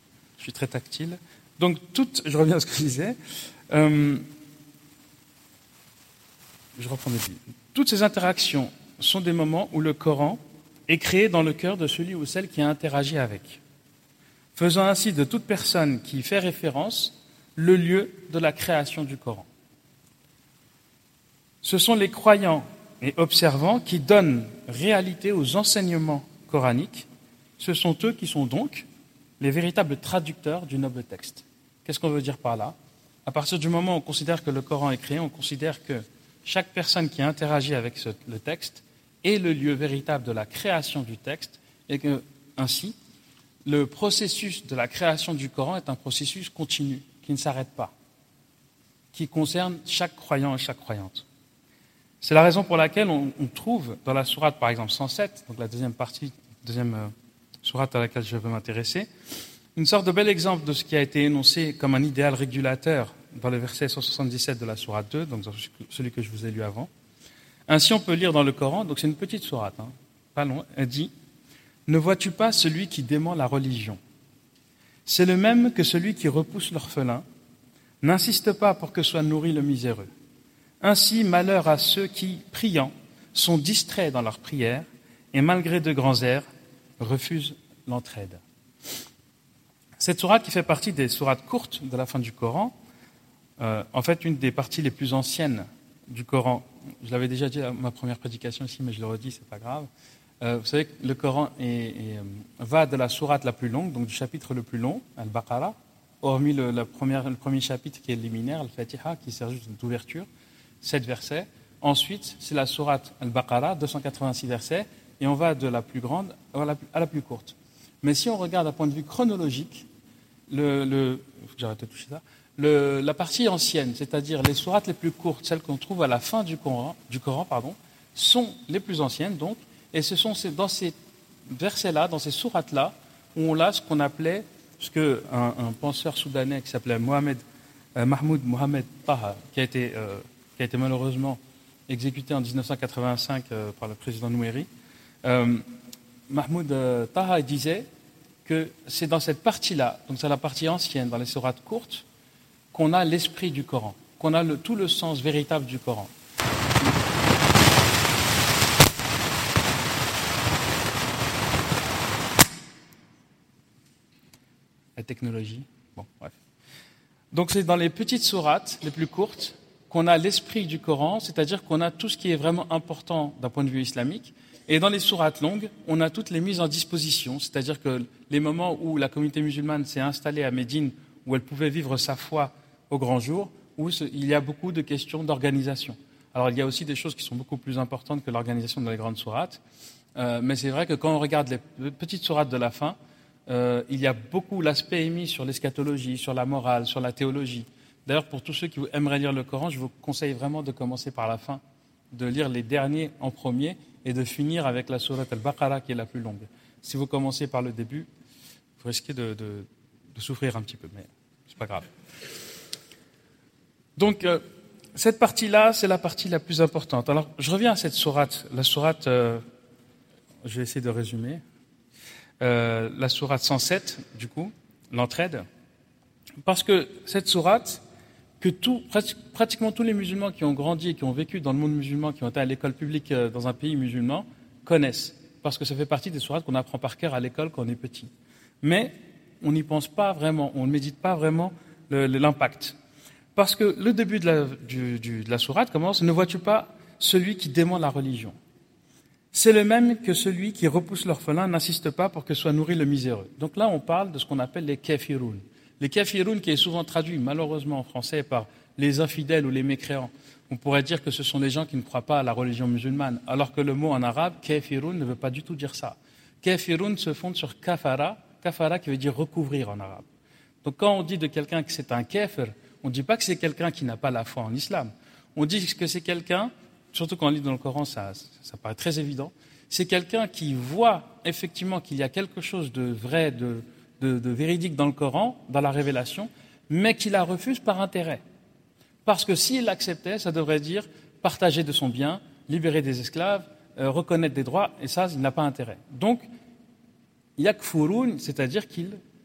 Je suis très tactile. Donc, toutes, je reviens à ce que je disais. Euh, je reprends mes billes. Toutes ces interactions sont des moments où le Coran est créé dans le cœur de celui ou celle qui a interagi avec, faisant ainsi de toute personne qui y fait référence le lieu de la création du Coran. Ce sont les croyants et observants qui donnent réalité aux enseignements coraniques. Ce sont eux qui sont donc les véritables traducteurs du noble texte. Qu'est-ce qu'on veut dire par là? À partir du moment où on considère que le Coran est créé, on considère que chaque personne qui interagit avec ce, le texte est le lieu véritable de la création du texte, et que, ainsi, le processus de la création du Coran est un processus continu, qui ne s'arrête pas, qui concerne chaque croyant et chaque croyante. C'est la raison pour laquelle on, on trouve dans la sourate, par exemple, cent sept, donc la deuxième partie, deuxième euh, sourate à laquelle je veux m'intéresser, une sorte de bel exemple de ce qui a été énoncé comme un idéal régulateur dans le verset cent soixante-dix-sept de la sourate deux, donc dans celui que je vous ai lu avant. Ainsi, on peut lire dans le Coran, donc c'est une petite sourate, hein, pas long, elle dit « Ne vois-tu pas celui qui dément la religion? C'est le même que celui qui repousse l'orphelin. N'insiste pas pour que soit nourri le miséreux. Ainsi, malheur à ceux qui, priant, sont distraits dans leur prière et, malgré de grands airs, refusent l'entraide. » Cette sourate, qui fait partie des sourates courtes de la fin du Coran, euh, en fait, une des parties les plus anciennes du Coran. Je l'avais déjà dit à ma première prédication ici, mais je le redis, c'est pas grave. Euh, vous savez que le Coran est, est, va de la sourate la plus longue, donc du chapitre le plus long, Al-Baqarah, hormis le, la première, le premier chapitre qui est le liminaire, Al-Fatiha, qui sert juste d'ouverture, sept versets. Ensuite, c'est la sourate Al-Baqarah, deux cent quatre-vingt-six versets, et on va de la plus grande à la plus, à la plus courte. Mais si on regarde d'un point de vue chronologique, le, le, faut que j'arrête de toucher ça, le, la partie ancienne, c'est-à-dire les sourates les plus courtes, celles qu'on trouve à la fin du Coran, du Coran pardon, sont les plus anciennes, donc, et ce sont ces, dans ces versets-là, dans ces sourates-là, où on a ce qu'on appelait, ce qu'un un penseur soudanais qui s'appelait Mohamed, euh, Mahmoud Mohamed Taha, qui a été, euh, qui a été malheureusement exécuté en dix-neuf cent quatre-vingt-cinq euh, par le président Nouéry, euh, Mahmoud euh, Taha disait que c'est dans cette partie-là, donc c'est la partie ancienne, dans les sourates courtes, qu'on a l'esprit du Coran, qu'on a le, tout le sens véritable du Coran. La technologie, bon, bref. Donc c'est dans les petites sourates, les plus courtes, qu'on a l'esprit du Coran, c'est-à-dire qu'on a tout ce qui est vraiment important d'un point de vue islamique. Et dans les sourates longues, on a toutes les mises en disposition, c'est-à-dire que les moments où la communauté musulmane s'est installée à Médine, où elle pouvait vivre sa foi au grand jour, où il y a beaucoup de questions d'organisation. Alors il y a aussi des choses qui sont beaucoup plus importantes que l'organisation dans les grandes sourates, euh, mais c'est vrai que quand on regarde les petites sourates de la fin, euh, il y a beaucoup, l'aspect est mis sur l'eschatologie, sur la morale, sur la théologie. D'ailleurs, pour tous ceux qui aimeraient lire le Coran, je vous conseille vraiment de commencer par la fin, de lire les derniers en premier, et de finir avec la sourate Al-Baqarah qui est la plus longue. Si vous commencez par le début, vous risquez de, de, de souffrir un petit peu, mais c'est pas grave. Donc, euh, cette partie-là, c'est la partie la plus importante. Alors, je reviens à cette sourate. La sourate, euh, je vais essayer de résumer. Euh, la sourate cent sept, du coup, l'entraide. Parce que cette sourate, que tout, pratiquement tous les musulmans qui ont grandi et qui ont vécu dans le monde musulman, qui ont été à l'école publique dans un pays musulman, connaissent. Parce que ça fait partie des sourates qu'on apprend par cœur à l'école quand on est petit. Mais on n'y pense pas vraiment, on ne médite pas vraiment le, le, l'impact. Parce que le début de la, du, du, de la sourate commence « Ne vois-tu pas celui qui dément la religion ? C'est le même que celui qui repousse l'orphelin, n'insiste pas pour que soit nourri le miséreux. » Donc là, on parle de ce qu'on appelle les kafiroun. Les kafiroun, qui est souvent traduit malheureusement en français par les infidèles ou les mécréants. On pourrait dire que ce sont les gens qui ne croient pas à la religion musulmane, alors que le mot en arabe, kafiroun, ne veut pas du tout dire ça. Kafiroun se fonde sur kafara, kafara qui veut dire recouvrir en arabe. Donc quand on dit de quelqu'un que c'est un kafir, on ne dit pas que c'est quelqu'un qui n'a pas la foi en islam. On dit que c'est quelqu'un, surtout quand on lit dans le Coran, ça, ça paraît très évident, c'est quelqu'un qui voit effectivement qu'il y a quelque chose de vrai, de De, de véridique dans le Coran, dans la révélation, mais qui la refuse par intérêt. Parce que s'il l'acceptait, ça devrait dire partager de son bien, libérer des esclaves, euh, reconnaître des droits, et ça, il n'a pas intérêt. Donc, yakfurun, c'est-à-dire qu'il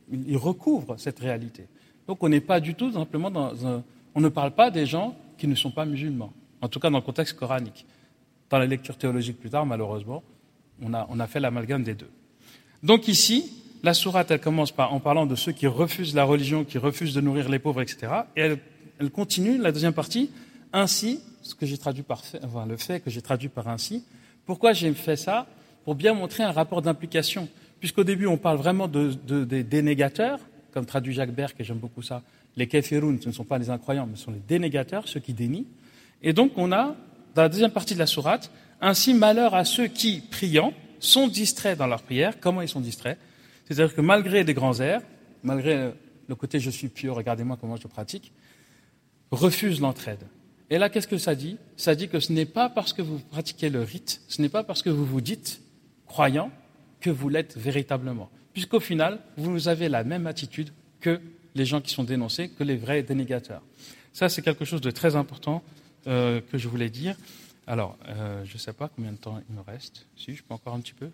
il recouvre cette réalité. Donc on n'est pas du tout simplement dans un... On ne parle pas des gens qui ne sont pas musulmans, en tout cas dans le contexte coranique. Dans la lecture théologique plus tard, malheureusement, on a, on a fait l'amalgame des deux. Donc ici, la sourate, elle commence par, en parlant de ceux qui refusent la religion, qui refusent de nourrir les pauvres, et cetera. Et elle, elle continue, la deuxième partie, ainsi, ce que j'ai traduit par fait, enfin, le fait que j'ai traduit par ainsi. Pourquoi j'ai fait ça? Pour bien montrer un rapport d'implication. Puisqu'au début, on parle vraiment de, de, de, des dénégateurs, comme traduit Jacques Berck, et j'aime beaucoup ça. Les kafiroun, ce ne sont pas les incroyants, mais ce sont les dénégateurs, ceux qui dénient. Et donc, on a, dans la deuxième partie de la sourate, ainsi malheur à ceux qui, priant, sont distraits dans leur prière. Comment ils sont distraits? C'est-à-dire que malgré les grands airs, malgré le côté je suis pieux, regardez-moi comment je pratique, refusent l'entraide. Et là, qu'est-ce que ça dit? Ça dit que ce n'est pas parce que vous pratiquez le rite, ce n'est pas parce que vous vous dites croyant que vous l'êtes véritablement. Puisqu'au final, vous avez la même attitude que les gens qui sont dénoncés, que les vrais dénégateurs. Ça, c'est quelque chose de très important euh, que je voulais dire. Alors, euh, je ne sais pas combien de temps il me reste. Si, je peux encore un petit peu.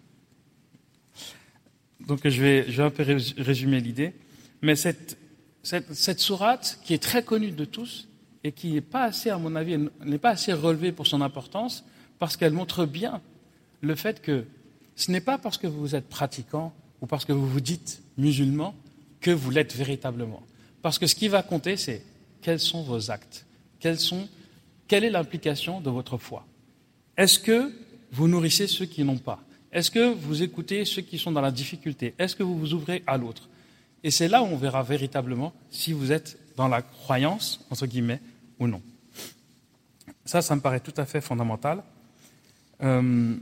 Donc, je vais, je vais un peu résumer l'idée. Mais cette, cette, cette sourate, qui est très connue de tous, et qui n'est pas assez, à mon avis, n'est pas assez relevée pour son importance, parce qu'elle montre bien le fait que ce n'est pas parce que vous êtes pratiquant ou parce que vous vous dites musulman que vous l'êtes véritablement. Parce que ce qui va compter, c'est quels sont vos actes, quels sont, quelle est l'implication de votre foi. Est-ce que vous nourrissez ceux qui n'ont pas? Est-ce que vous écoutez ceux qui sont dans la difficulté? Est-ce que vous vous ouvrez à l'autre? Et c'est là où on verra véritablement si vous êtes dans la croyance, entre guillemets, ou non. Ça, ça me paraît tout à fait fondamental. Euh,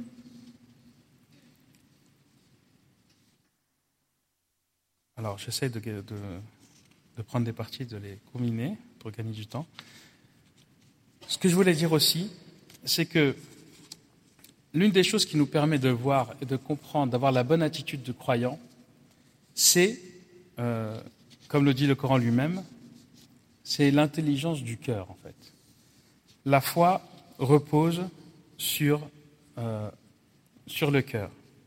Alors, j'essaie de, de, de prendre des parties, de les combiner pour gagner du temps. Ce que je voulais dire aussi, c'est que l'une des choses qui nous permet de voir et de comprendre, d'avoir la bonne attitude de croyant, c'est, euh, comme le dit le Coran lui-même, c'est l'intelligence du cœur, en fait. La foi repose sur, euh, sur le cœur.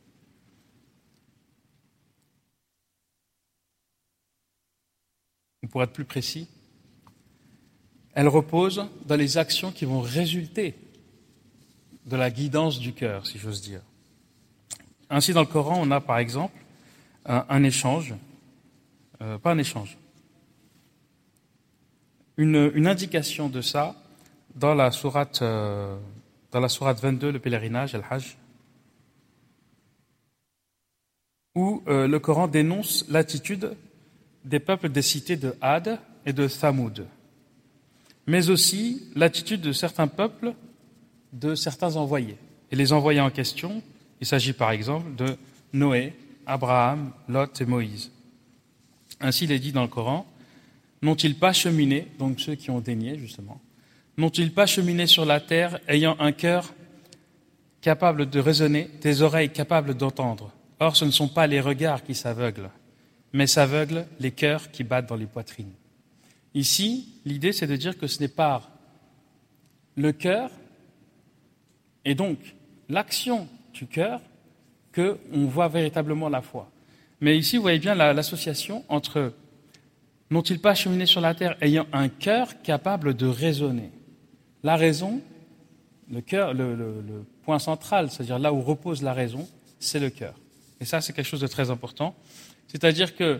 Pour être plus précis, elle repose dans les actions qui vont résulter de la guidance du cœur, si j'ose dire. Ainsi, dans le Coran, on a par exemple un, un échange, euh, pas un échange, une, une indication de ça dans la sourate, euh, dans la sourate vingt-deux, le pèlerinage, Al-Hajj, où euh, le Coran dénonce l'attitude des peuples des cités de Had et de Thamoud, mais aussi l'attitude de certains peuples de certains envoyés. Et les envoyés en question, il s'agit par exemple de Noé, Abraham, Lot et Moïse. Ainsi il est dit dans le Coran, n'ont-ils pas cheminé, donc ceux qui ont dénié justement, n'ont-ils pas cheminé sur la terre ayant un cœur capable de raisonner, des oreilles capables d'entendre? Or ce ne sont pas les regards qui s'aveuglent, mais s'aveuglent les cœurs qui battent dans les poitrines. Ici, l'idée, c'est de dire que ce n'est pas le cœur, et donc l'action du cœur, qu'on voit véritablement la foi. Mais ici, vous voyez bien la, l'association entre « n'ont-ils pas cheminé sur la terre ayant un cœur capable de raisonner ?» La raison, le cœur, le, le, le point central, c'est-à-dire là où repose la raison, c'est le cœur. Et ça, c'est quelque chose de très important. C'est-à-dire que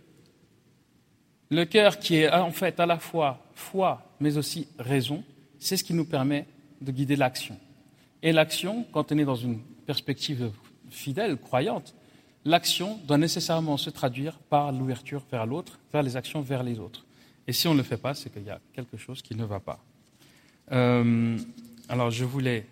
le cœur qui est en fait à la fois foi, mais aussi raison, c'est ce qui nous permet de guider l'action. Et l'action, quand on est dans une perspective fidèle, croyante, l'action doit nécessairement se traduire par l'ouverture vers l'autre, vers les actions vers les autres. Et si on ne le fait pas, c'est qu'il y a quelque chose qui ne va pas. Euh, alors je voulais,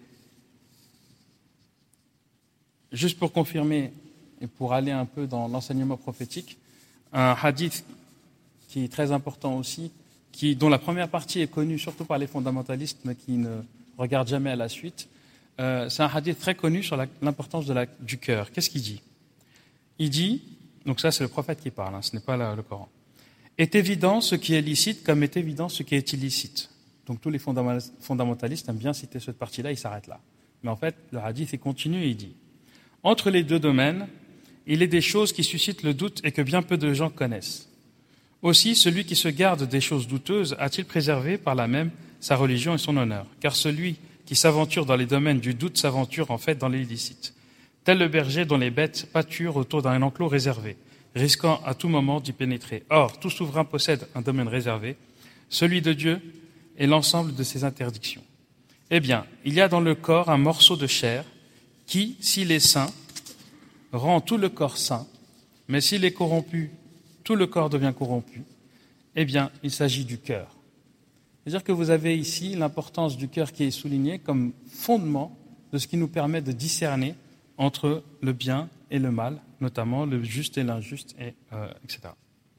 juste pour confirmer et pour aller un peu dans l'enseignement prophétique, un hadith qui est très important aussi, qui, dont la première partie est connue surtout par les fondamentalistes, mais qui ne regardent jamais à la suite. Euh, c'est un hadith très connu sur la, l'importance de la, du cœur. Qu'est-ce qu'il dit? Il dit, donc ça c'est le prophète qui parle, hein, ce n'est pas la, le Coran. Est évident ce qui est licite comme est évident ce qui est illicite. Donc tous les fondamentalistes aiment bien citer cette partie-là, ils s'arrêtent là. Mais en fait, le hadith il continue et il dit, entre les deux domaines, il est des choses qui suscitent le doute et que bien peu de gens connaissent. Aussi, celui qui se garde des choses douteuses a-t-il préservé par là même sa religion et son honneur? Car celui qui s'aventure dans les domaines du doute s'aventure en fait dans l'illicite. Tel le berger dont les bêtes pâturent autour d'un enclos réservé, risquant à tout moment d'y pénétrer. Or, tout souverain possède un domaine réservé, celui de Dieu et l'ensemble de ses interdictions. Eh bien, il y a dans le corps un morceau de chair qui, s'il est sain, rend tout le corps sain, mais s'il est corrompu, tout le corps devient corrompu. Eh bien, il s'agit du cœur. C'est-à-dire que vous avez ici l'importance du cœur qui est soulignée comme fondement de ce qui nous permet de discerner entre le bien et le mal, notamment le juste et l'injuste, et, euh, et cetera.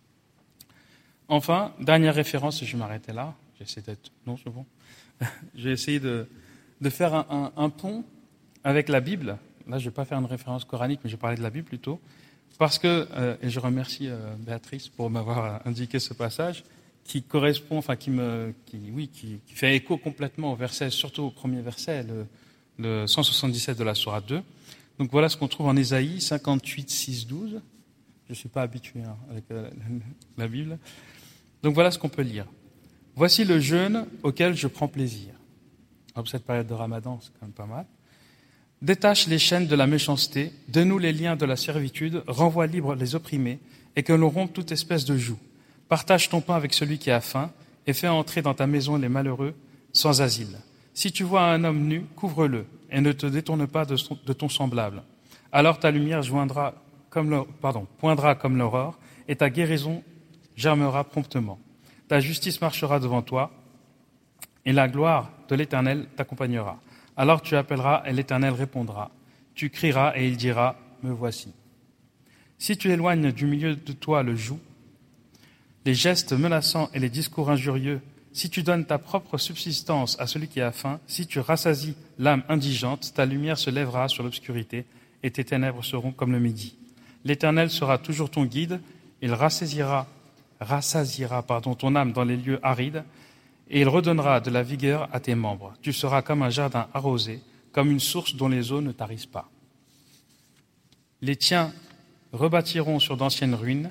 Enfin, dernière référence, et je vais m'arrêter là. J'essaie d'être... Non, c'est bon. Je vais essayer de, de faire un, un, un pont avec la Bible. Là, je ne vais pas faire une référence coranique, mais je vais parler de la Bible plutôt. Parce que, euh, et je remercie euh, Béatrice pour m'avoir indiqué ce passage, qui correspond, enfin qui me, qui, oui, qui, qui fait écho complètement au verset, surtout au premier verset, le, le cent soixante-dix-sept de la sourate deux. Donc voilà ce qu'on trouve en Ésaïe cinquante-huit, six, douze. Je ne suis pas habitué hein, avec euh, la Bible. Donc voilà ce qu'on peut lire. Voici le jeûne auquel je prends plaisir. Alors, cette période de Ramadan, c'est quand même pas mal. Détache les chaînes de la méchanceté, dénoue les liens de la servitude, renvoie libres les opprimés, et que l'on rompe toute espèce de joug. Partage ton pain avec celui qui a faim, et fais entrer dans ta maison les malheureux sans asile. Si tu vois un homme nu, couvre-le, et ne te détourne pas de, son, de ton semblable. Alors ta lumière joindra comme le, pardon, poindra comme l'aurore, et ta guérison germera promptement. Ta justice marchera devant toi, et la gloire de l'Éternel t'accompagnera. Alors tu appelleras, et l'Éternel répondra. Tu crieras, et il dira, me voici. Si tu éloignes du milieu de toi le joug, les gestes menaçants et les discours injurieux, si tu donnes ta propre subsistance à celui qui a faim, si tu rassasies l'âme indigente, ta lumière se lèvera sur l'obscurité, et tes ténèbres seront comme le midi. L'Éternel sera toujours ton guide, il rassasiera, rassasiera pardon, ton âme dans les lieux arides, et il redonnera de la vigueur à tes membres. Tu seras comme un jardin arrosé, comme une source dont les eaux ne tarissent pas. Les tiens rebâtiront sur d'anciennes ruines.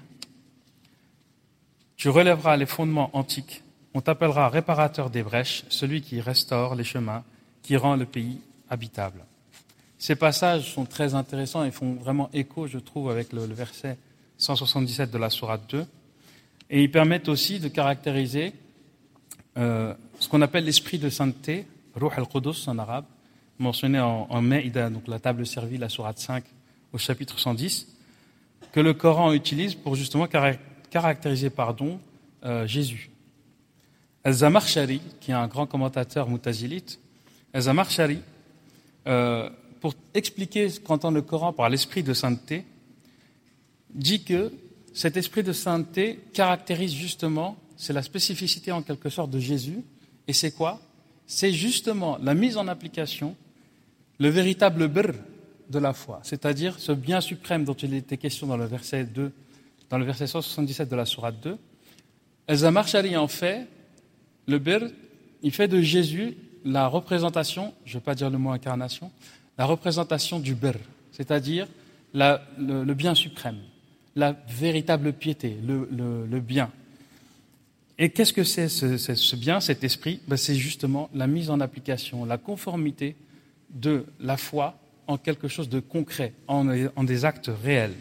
Tu relèveras les fondements antiques. On t'appellera réparateur des brèches, celui qui restaure les chemins, qui rend le pays habitable. Ces passages sont très intéressants et font vraiment écho, je trouve, avec le, le verset cent soixante-dix-sept de la sourate deux. Et ils permettent aussi de caractériser euh, ce qu'on appelle l'esprit de sainteté, Ruh al-Qudus en arabe, mentionné en, en Maïda, donc la table servie, la sourate cinq, au chapitre cent dix, que le Coran utilise pour justement caractériser pardon, euh, Jésus. Al-Zamarshari, qui est un grand commentateur moutazilite, Al-Zamarshari, euh, pour expliquer ce qu'entend le Coran par l'esprit de sainteté, dit que cet esprit de sainteté caractérise justement, c'est la spécificité en quelque sorte de Jésus, et c'est quoi? C'est justement la mise en application, le véritable birr de la foi, c'est-à-dire ce bien suprême dont il était question dans le verset deux, dans le verset cent soixante-dix-sept de la sourate deux. El-Zamarshari en fait, le birr, il fait de Jésus la représentation, je ne vais pas dire le mot incarnation, la représentation du birr, c'est-à-dire la, le, le bien suprême, la véritable piété, le, le, le bien. Et qu'est-ce que c'est ce, ce, ce bien, cet esprit? Ben, c'est justement la mise en application, la conformité de la foi en quelque chose de concret, en, en des actes réels.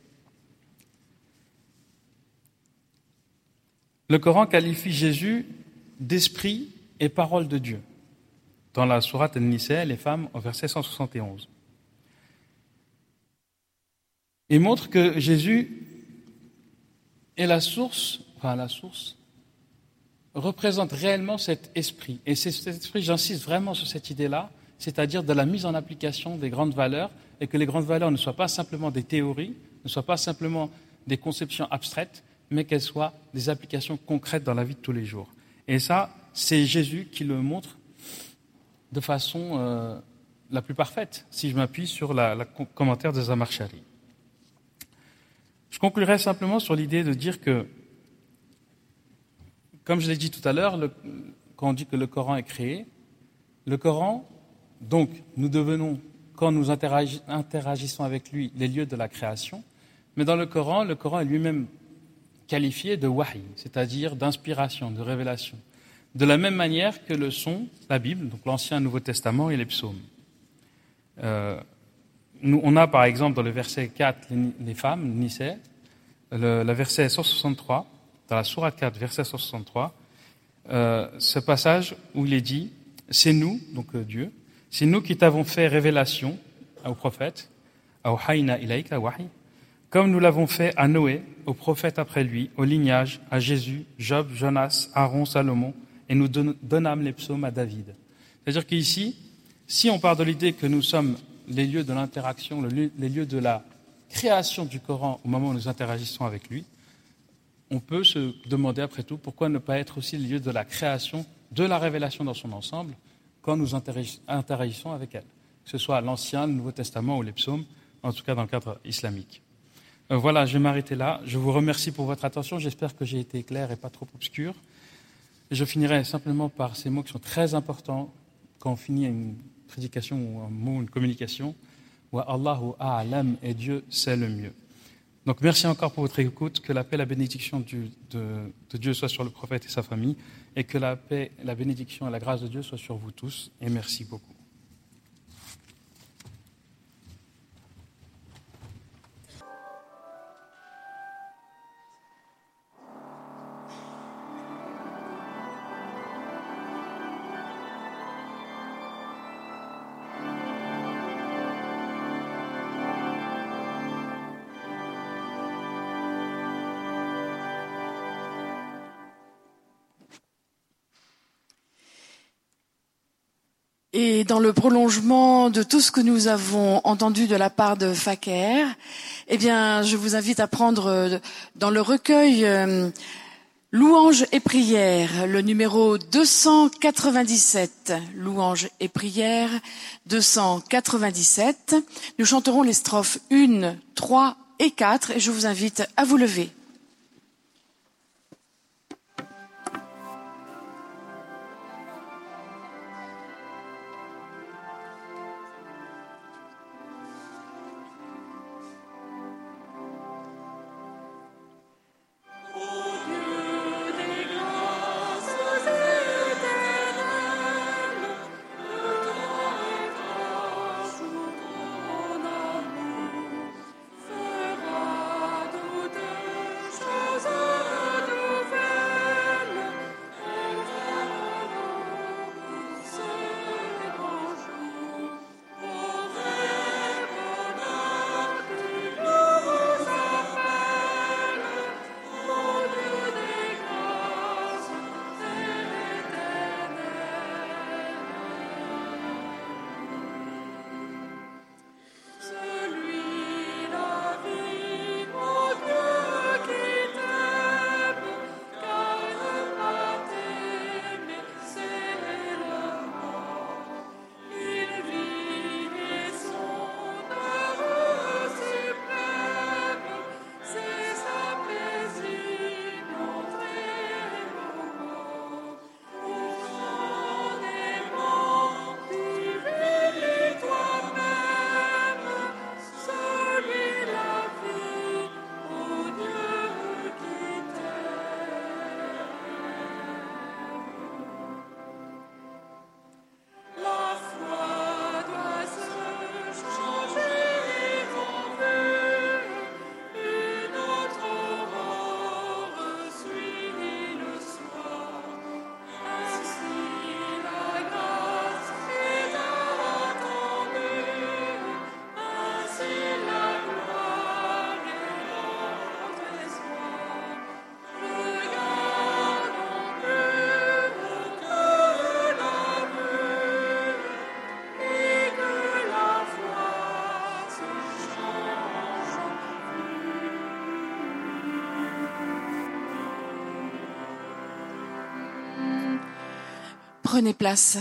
Le Coran qualifie Jésus d'esprit et parole de Dieu. Dans la sourate An-Nisa, les femmes, au verset cent soixante et onze. Il montre que Jésus est la source, enfin la source, représente réellement cet esprit. Et c'est cet esprit, j'insiste vraiment sur cette idée-là, c'est-à-dire de la mise en application des grandes valeurs, et que les grandes valeurs ne soient pas simplement des théories, ne soient pas simplement des conceptions abstraites, mais qu'elles soient des applications concrètes dans la vie de tous les jours. Et ça, c'est Jésus qui le montre de façon euh, la plus parfaite, si je m'appuie sur la, la commentaire de Zamarshari. Je conclurai simplement sur l'idée de dire que, comme je l'ai dit tout à l'heure, le, quand on dit que le Coran est créé, le Coran, donc, nous devenons, quand nous interagi- interagissons avec lui, les lieux de la création. Mais dans le Coran, le Coran est lui-même qualifié de wahi, c'est-à-dire d'inspiration, de révélation. De la même manière que le sont la Bible, donc l'Ancien et le Nouveau Testament et les psaumes. Euh, nous, on a par exemple dans le verset quatre, les, les femmes, Nisa, le, le verset cent soixante-trois, dans la sourate quatre, verset cent soixante-trois, euh, ce passage où il est dit « C'est nous, donc euh, Dieu, c'est nous qui t'avons fait révélation au prophète, awhayna ilayka wahi, comme nous l'avons fait à Noé, au prophète après lui, au lignage, à Jésus, Job, Jonas, Aaron, Salomon, et nous don- donnâmes les psaumes à David. » C'est-à-dire qu'ici, si on part de l'idée que nous sommes les lieux de l'interaction, le lieu- les lieux de la création du Coran au moment où nous interagissons avec lui, on peut se demander après tout pourquoi ne pas être aussi les lieux de la création, de la révélation dans son ensemble, quand nous interagissons interagissons avec elle, que ce soit l'Ancien, le Nouveau Testament ou les psaumes, en tout cas dans le cadre islamique. Euh, voilà, je vais m'arrêter là. Je vous remercie pour votre attention. J'espère que j'ai été clair et pas trop obscur. Et je finirai simplement par ces mots qui sont très importants quand on finit une prédication ou un mot, une communication. Wa Allahu a'lam, et Dieu sait le mieux. Donc merci encore pour votre écoute. Que la paix et la bénédiction du, de, de Dieu soit sur le prophète et sa famille, et que la paix, la bénédiction et la grâce de Dieu soient sur vous tous. Et merci beaucoup. Et dans le prolongement de tout ce que nous avons entendu de la part de Faker, eh bien, je vous invite à prendre dans le recueil euh, Louanges et prières, le numéro deux cent quatre-vingt-dix-sept. Louanges et prières, deux cent quatre-vingt-dix-sept. Nous chanterons les strophes un, trois et quatre, et je vous invite à vous lever. Prenez place.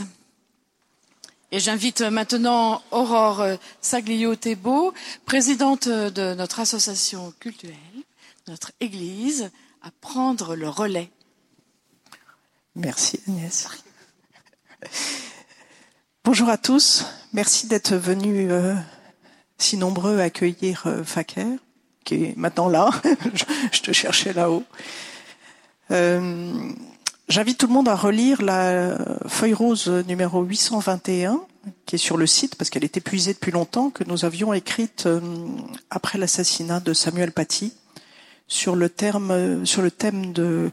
Et j'invite maintenant Aurore Saglio-Thébault, présidente de notre association cultuelle, notre église, à prendre le relais. Merci Agnès. Bonjour à tous. Merci d'être venus euh, si nombreux à accueillir euh, Faker, qui est maintenant là. je, je te cherchais là-haut. Euh, j'invite tout le monde à relire la feuille rose numéro huit cent vingt et un, qui est sur le site, parce qu'elle est épuisée depuis longtemps, que nous avions écrite euh, après l'assassinat de Samuel Paty, sur le, terme, sur le thème de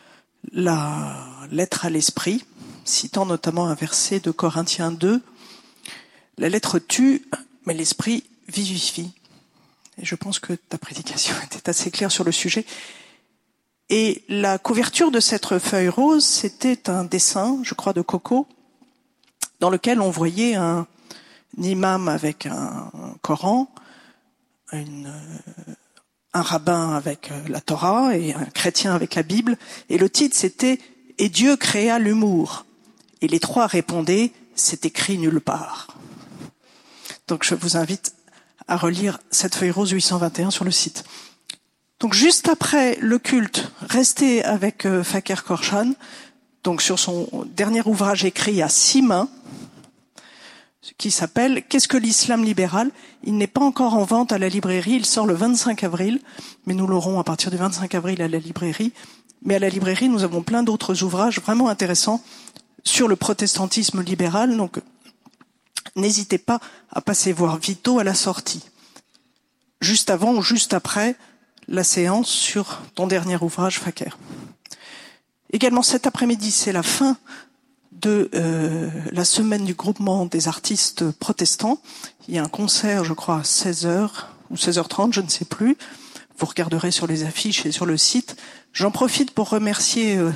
la lettre à l'esprit, citant notamment un verset de Corinthiens deux. La lettre tue, mais l'esprit vivifie. Et je pense que ta prédication était assez claire sur le sujet. Et la couverture de cette feuille rose, c'était un dessin, je crois, de Coco, dans lequel on voyait un, un imam avec un, un Coran, une, un rabbin avec la Torah et un chrétien avec la Bible. Et le titre, c'était « Et Dieu créa l'humour ». Et les trois répondaient « C'est écrit nulle part ». Donc je vous invite à relire cette feuille rose huit cent vingt et un sur le site. Donc juste après le culte, restez avec euh, Faker Korshan, donc sur son dernier ouvrage écrit à six mains, qui s'appelle « Qu'est-ce que l'islam libéral ?» Il n'est pas encore en vente à la librairie, il sort le vingt-cinq avril, mais nous l'aurons à partir du vingt-cinq avril à la librairie. Mais à la librairie, nous avons plein d'autres ouvrages vraiment intéressants sur le protestantisme libéral, donc n'hésitez pas à passer voir Vito à la sortie, juste avant ou juste après la séance sur ton dernier ouvrage, Faker. Également cet après-midi, c'est la fin de euh, la semaine du groupement des artistes protestants. Il y a un concert, je crois, à seize heures ou seize heures trente, je ne sais plus. Vous regarderez sur les affiches et sur le site. J'en profite pour remercier euh,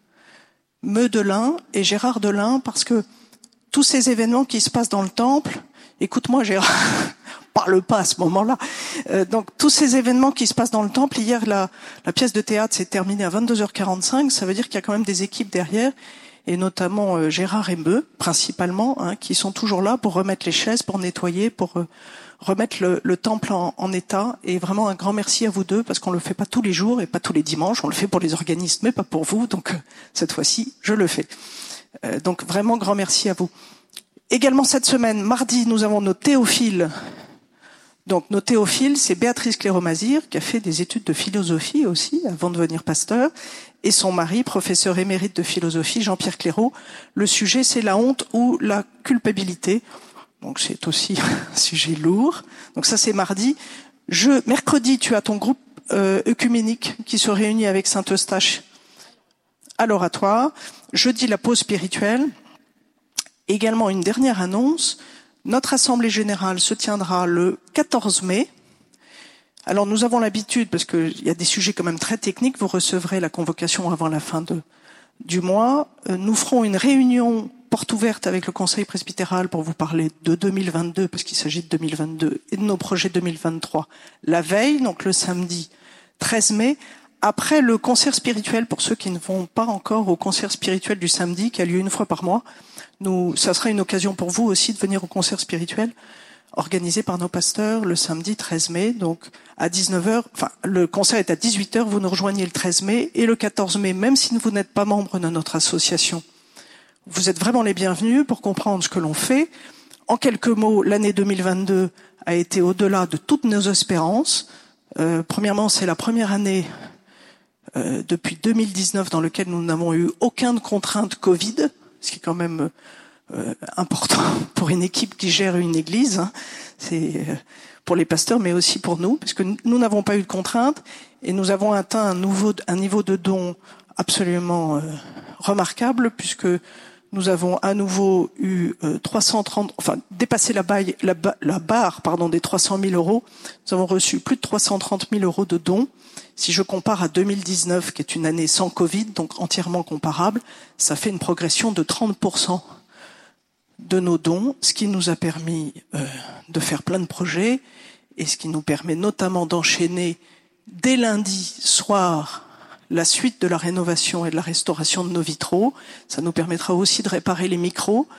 Meu Delin et Gérard Delin, parce que tous ces événements qui se passent dans le temple, écoute-moi Gérard, parle pas à ce moment-là. Euh, donc tous ces événements qui se passent dans le temple, hier la, la pièce de théâtre s'est terminée à vingt-deux heures quarante-cinq, ça veut dire qu'il y a quand même des équipes derrière, et notamment euh, Gérard et Meu, principalement, hein, qui sont toujours là pour remettre les chaises, pour nettoyer, pour euh, remettre le, le temple en, en état. Et vraiment un grand merci à vous deux, parce qu'on le fait pas tous les jours et pas tous les dimanches, on le fait pour les organismes, mais pas pour vous, donc euh, cette fois-ci, je le fais. Euh, donc vraiment grand merci à vous. Également cette semaine, mardi, nous avons nos théophiles. Donc nos théophiles, c'est Béatrice Cléro-Mazir, qui a fait des études de philosophie aussi, avant de devenir pasteur, et son mari, professeur émérite de philosophie, Jean-Pierre Clairaut. Le sujet, c'est la honte ou la culpabilité. Donc c'est aussi un sujet lourd. Donc ça, c'est mardi. Je, mercredi, tu as ton groupe euh, œcuménique qui se réunit avec Saint-Eustache à l'oratoire. Jeudi, la pause spirituelle. Également une dernière annonce. Notre assemblée générale se tiendra le quatorze mai. Alors nous avons l'habitude, parce qu'il y a des sujets quand même très techniques, vous recevrez la convocation avant la fin de, du mois. Nous ferons une réunion porte ouverte avec le Conseil presbytéral pour vous parler de deux mille vingt-deux, parce qu'il s'agit de deux mille vingt-deux, et de nos projets deux mille vingt-trois. La veille, donc le samedi treize mai, après le concert spirituel, pour ceux qui ne vont pas encore au concert spirituel du samedi, qui a lieu une fois par mois, nous, ça sera une occasion pour vous aussi de venir au concert spirituel organisé par nos pasteurs le samedi treize mai, donc à dix-neuf heures. Enfin, le concert est à dix-huit heures, vous nous rejoignez le treize mai, et le quatorze mai, même si vous n'êtes pas membre de notre association, vous êtes vraiment les bienvenus pour comprendre ce que l'on fait. En quelques mots, l'année deux mille vingt-deux a été au-delà de toutes nos espérances. Euh, premièrement, c'est la première année euh, depuis deux mille dix-neuf dans laquelle nous n'avons eu aucune contrainte Covid, ce qui est quand même euh, important pour une équipe qui gère une église. Hein. C'est euh, pour les pasteurs, mais aussi pour nous, parce que nous n'avons pas eu de contrainte et nous avons atteint un, nouveau, un niveau de don absolument euh, remarquable, puisque nous avons à nouveau eu euh, trois cent trente, enfin dépassé la, baille, la, la barre pardon, des trois cent mille euros. Nous avons reçu plus de trois cent trente mille euros de dons. Si je compare à deux mille dix-neuf, qui est une année sans Covid, donc entièrement comparable, ça fait une progression de trente pour cent de nos dons, ce qui nous a permis euh, de faire plein de projets et ce qui nous permet notamment d'enchaîner dès lundi soir la suite de la rénovation et de la restauration de nos vitraux. Ça nous permettra aussi de réparer les micros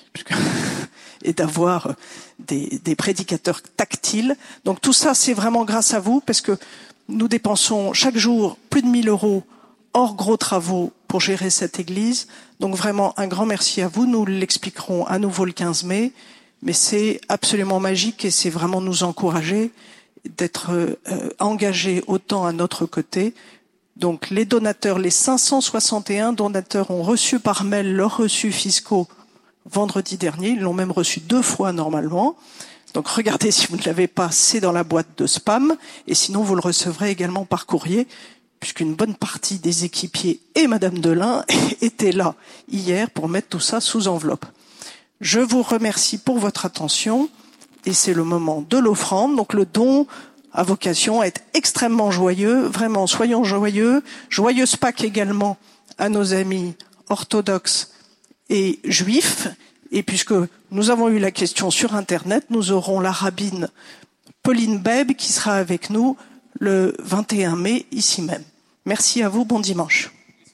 et d'avoir des, des prédicateurs tactiles. Donc tout ça, c'est vraiment grâce à vous, parce que nous dépensons chaque jour plus de mille euros hors gros travaux pour gérer cette église. Donc vraiment un grand merci à vous. Nous l'expliquerons à nouveau le quinze mai, mais c'est absolument magique et c'est vraiment nous encourager d'être euh, engagés autant à notre côté. Donc les donateurs, les cinq cent soixante et un donateurs ont reçu par mail leurs reçus fiscaux vendredi dernier. Ils l'ont même reçu deux fois normalement. Donc regardez si vous ne l'avez pas, c'est dans la boîte de spam. Et sinon vous le recevrez également par courrier, puisqu'une bonne partie des équipiers et Madame Delin étaient là hier pour mettre tout ça sous enveloppe. Je vous remercie pour votre attention et c'est le moment de l'offrande. Donc le don a vocation à être extrêmement joyeux. Vraiment, soyons joyeux. Joyeuse Pâques également à nos amis orthodoxes et juifs. Et puisque nous avons eu la question sur Internet, nous aurons la rabbine Pauline Beb qui sera avec nous le vingt et un mai ici même. Merci à vous, bon dimanche.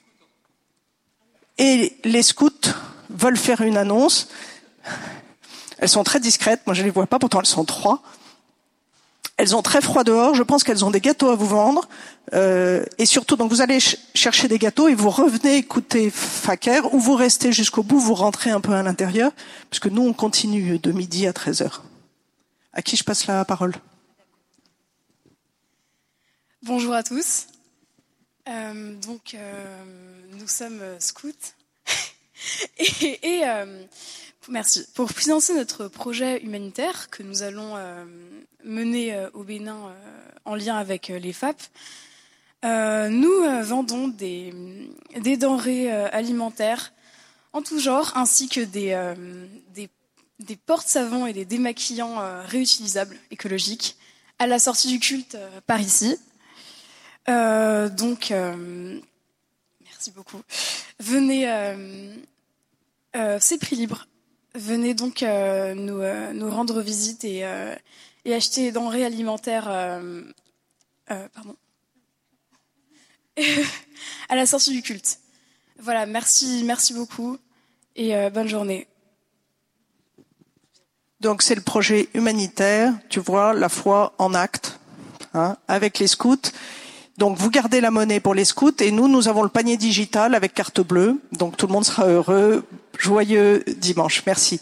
Et les scouts veulent faire une annonce. Elles sont très discrètes, moi je les vois pas, pourtant elles sont trois. Elles ont très froid dehors, je pense qu'elles ont des gâteaux à vous vendre. Euh, et surtout, donc vous allez ch- chercher des gâteaux et vous revenez écouter Faker, ou vous restez jusqu'au bout, vous rentrez un peu à l'intérieur, puisque nous on continue de midi à treize heures. À qui je passe la parole ? Bonjour à tous. Euh, donc, euh, nous sommes scouts. et et euh, merci. Pour financer notre projet humanitaire que nous allons euh, mener euh, au Bénin euh, en lien avec euh, les F A P, euh, nous euh, vendons des, des denrées euh, alimentaires en tout genre, ainsi que des, euh, des, des porte-savons et des démaquillants euh, réutilisables, écologiques, à la sortie du culte euh, par ici. Euh, donc, euh, merci beaucoup. Venez, euh, euh, c'est prix libre. Venez donc euh, nous, euh, nous rendre visite et, euh, et acheter des denrées alimentaires. Euh, euh, pardon. à la sortie du culte. Voilà, merci, merci beaucoup et euh, bonne journée. Donc c'est le projet humanitaire, tu vois, la foi en acte, hein, avec les scouts. Donc vous gardez la monnaie pour les scouts et nous, nous avons le panier digital avec carte bleue. Donc tout le monde sera heureux. Joyeux dimanche. Merci.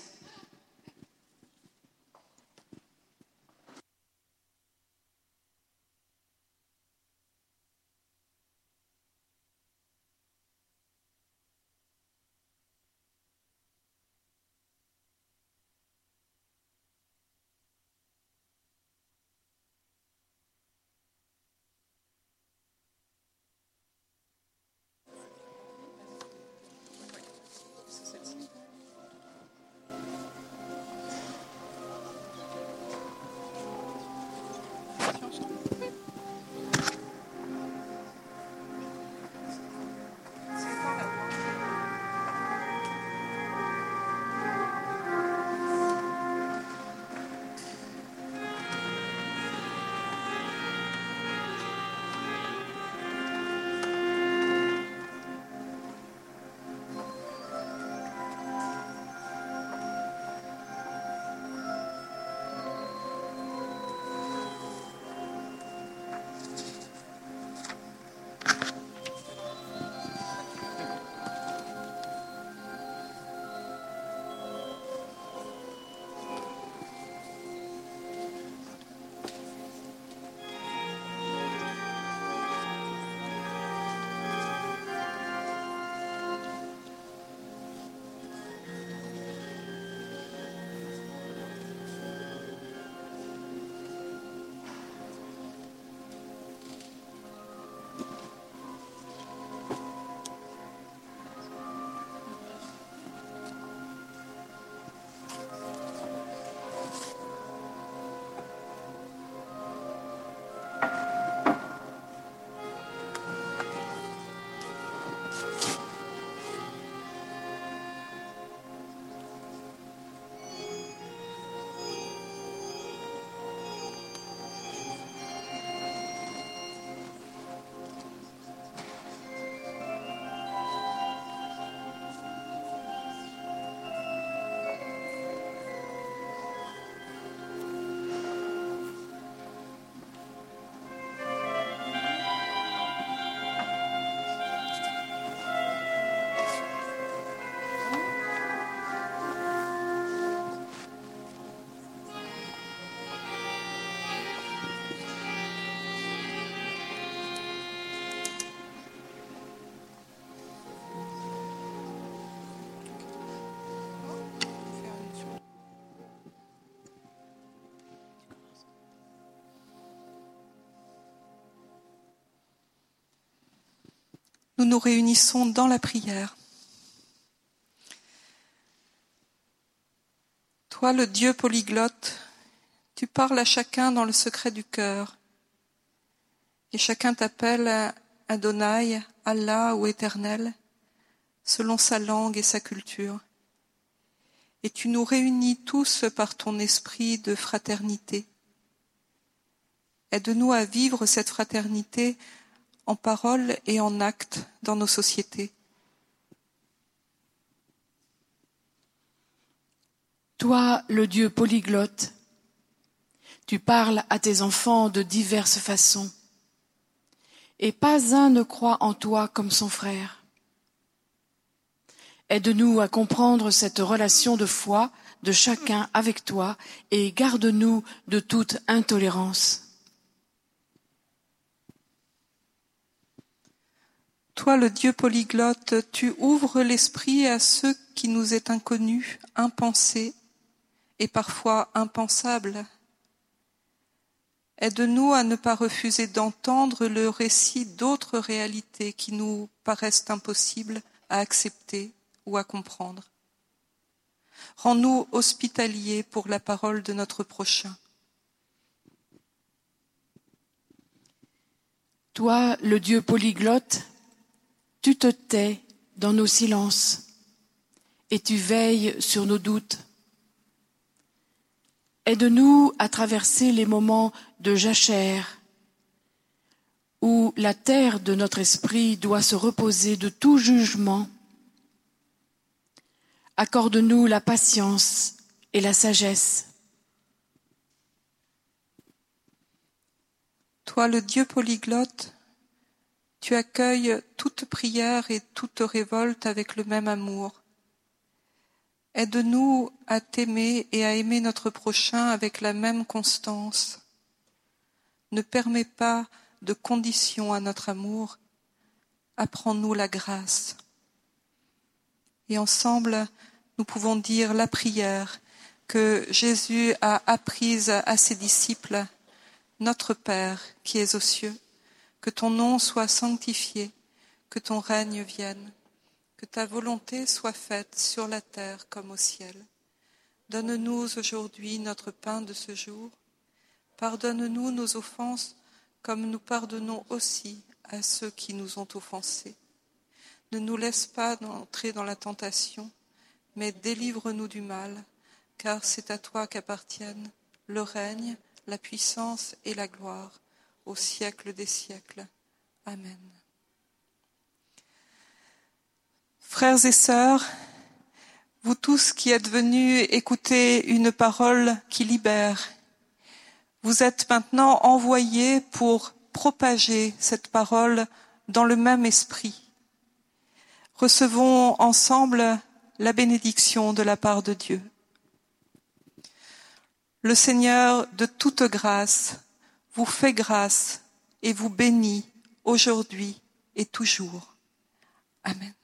nous nous réunissons dans la prière. Toi, le Dieu polyglotte, tu parles à chacun dans le secret du cœur. Et chacun t'appelle Adonai, Allah ou Éternel, selon sa langue et sa culture. Et tu nous réunis tous par ton esprit de fraternité. Aide-nous à vivre cette fraternité en parole et en acte dans nos sociétés. Toi, le Dieu polyglotte, tu parles à tes enfants de diverses façons, et pas un ne croit en toi comme son frère. Aide-nous à comprendre cette relation de foi de chacun avec toi et garde-nous de toute intolérance. Toi, le Dieu polyglotte, tu ouvres l'esprit à ce qui nous est inconnu, impensé et parfois impensable. Aide-nous à ne pas refuser d'entendre le récit d'autres réalités qui nous paraissent impossibles à accepter ou à comprendre. Rends-nous hospitaliers pour la parole de notre prochain. Toi, le Dieu polyglotte, tu te tais dans nos silences et tu veilles sur nos doutes. Aide-nous à traverser les moments de jachère où la terre de notre esprit doit se reposer de tout jugement. Accorde-nous la patience et la sagesse. Toi, le Dieu polyglotte, tu accueilles toute prière et toute révolte avec le même amour. Aide-nous à t'aimer et à aimer notre prochain avec la même constance. Ne permets pas de conditions à notre amour. Apprends-nous la grâce. Et ensemble, nous pouvons dire la prière que Jésus a apprise à ses disciples. Notre Père qui es aux cieux, que ton nom soit sanctifié, que ton règne vienne, que ta volonté soit faite sur la terre comme au ciel. Donne-nous aujourd'hui notre pain de ce jour. Pardonne-nous nos offenses comme nous pardonnons aussi à ceux qui nous ont offensés. Ne nous laisse pas entrer dans la tentation, mais délivre-nous du mal, car c'est à toi qu'appartiennent le règne, la puissance et la gloire, au siècle des siècles. Amen. Frères et sœurs, vous tous qui êtes venus écouter une parole qui libère, vous êtes maintenant envoyés pour propager cette parole dans le même esprit. Recevons ensemble la bénédiction de la part de Dieu. Le Seigneur de toute grâce vous fait grâce et vous bénit aujourd'hui et toujours. Amen.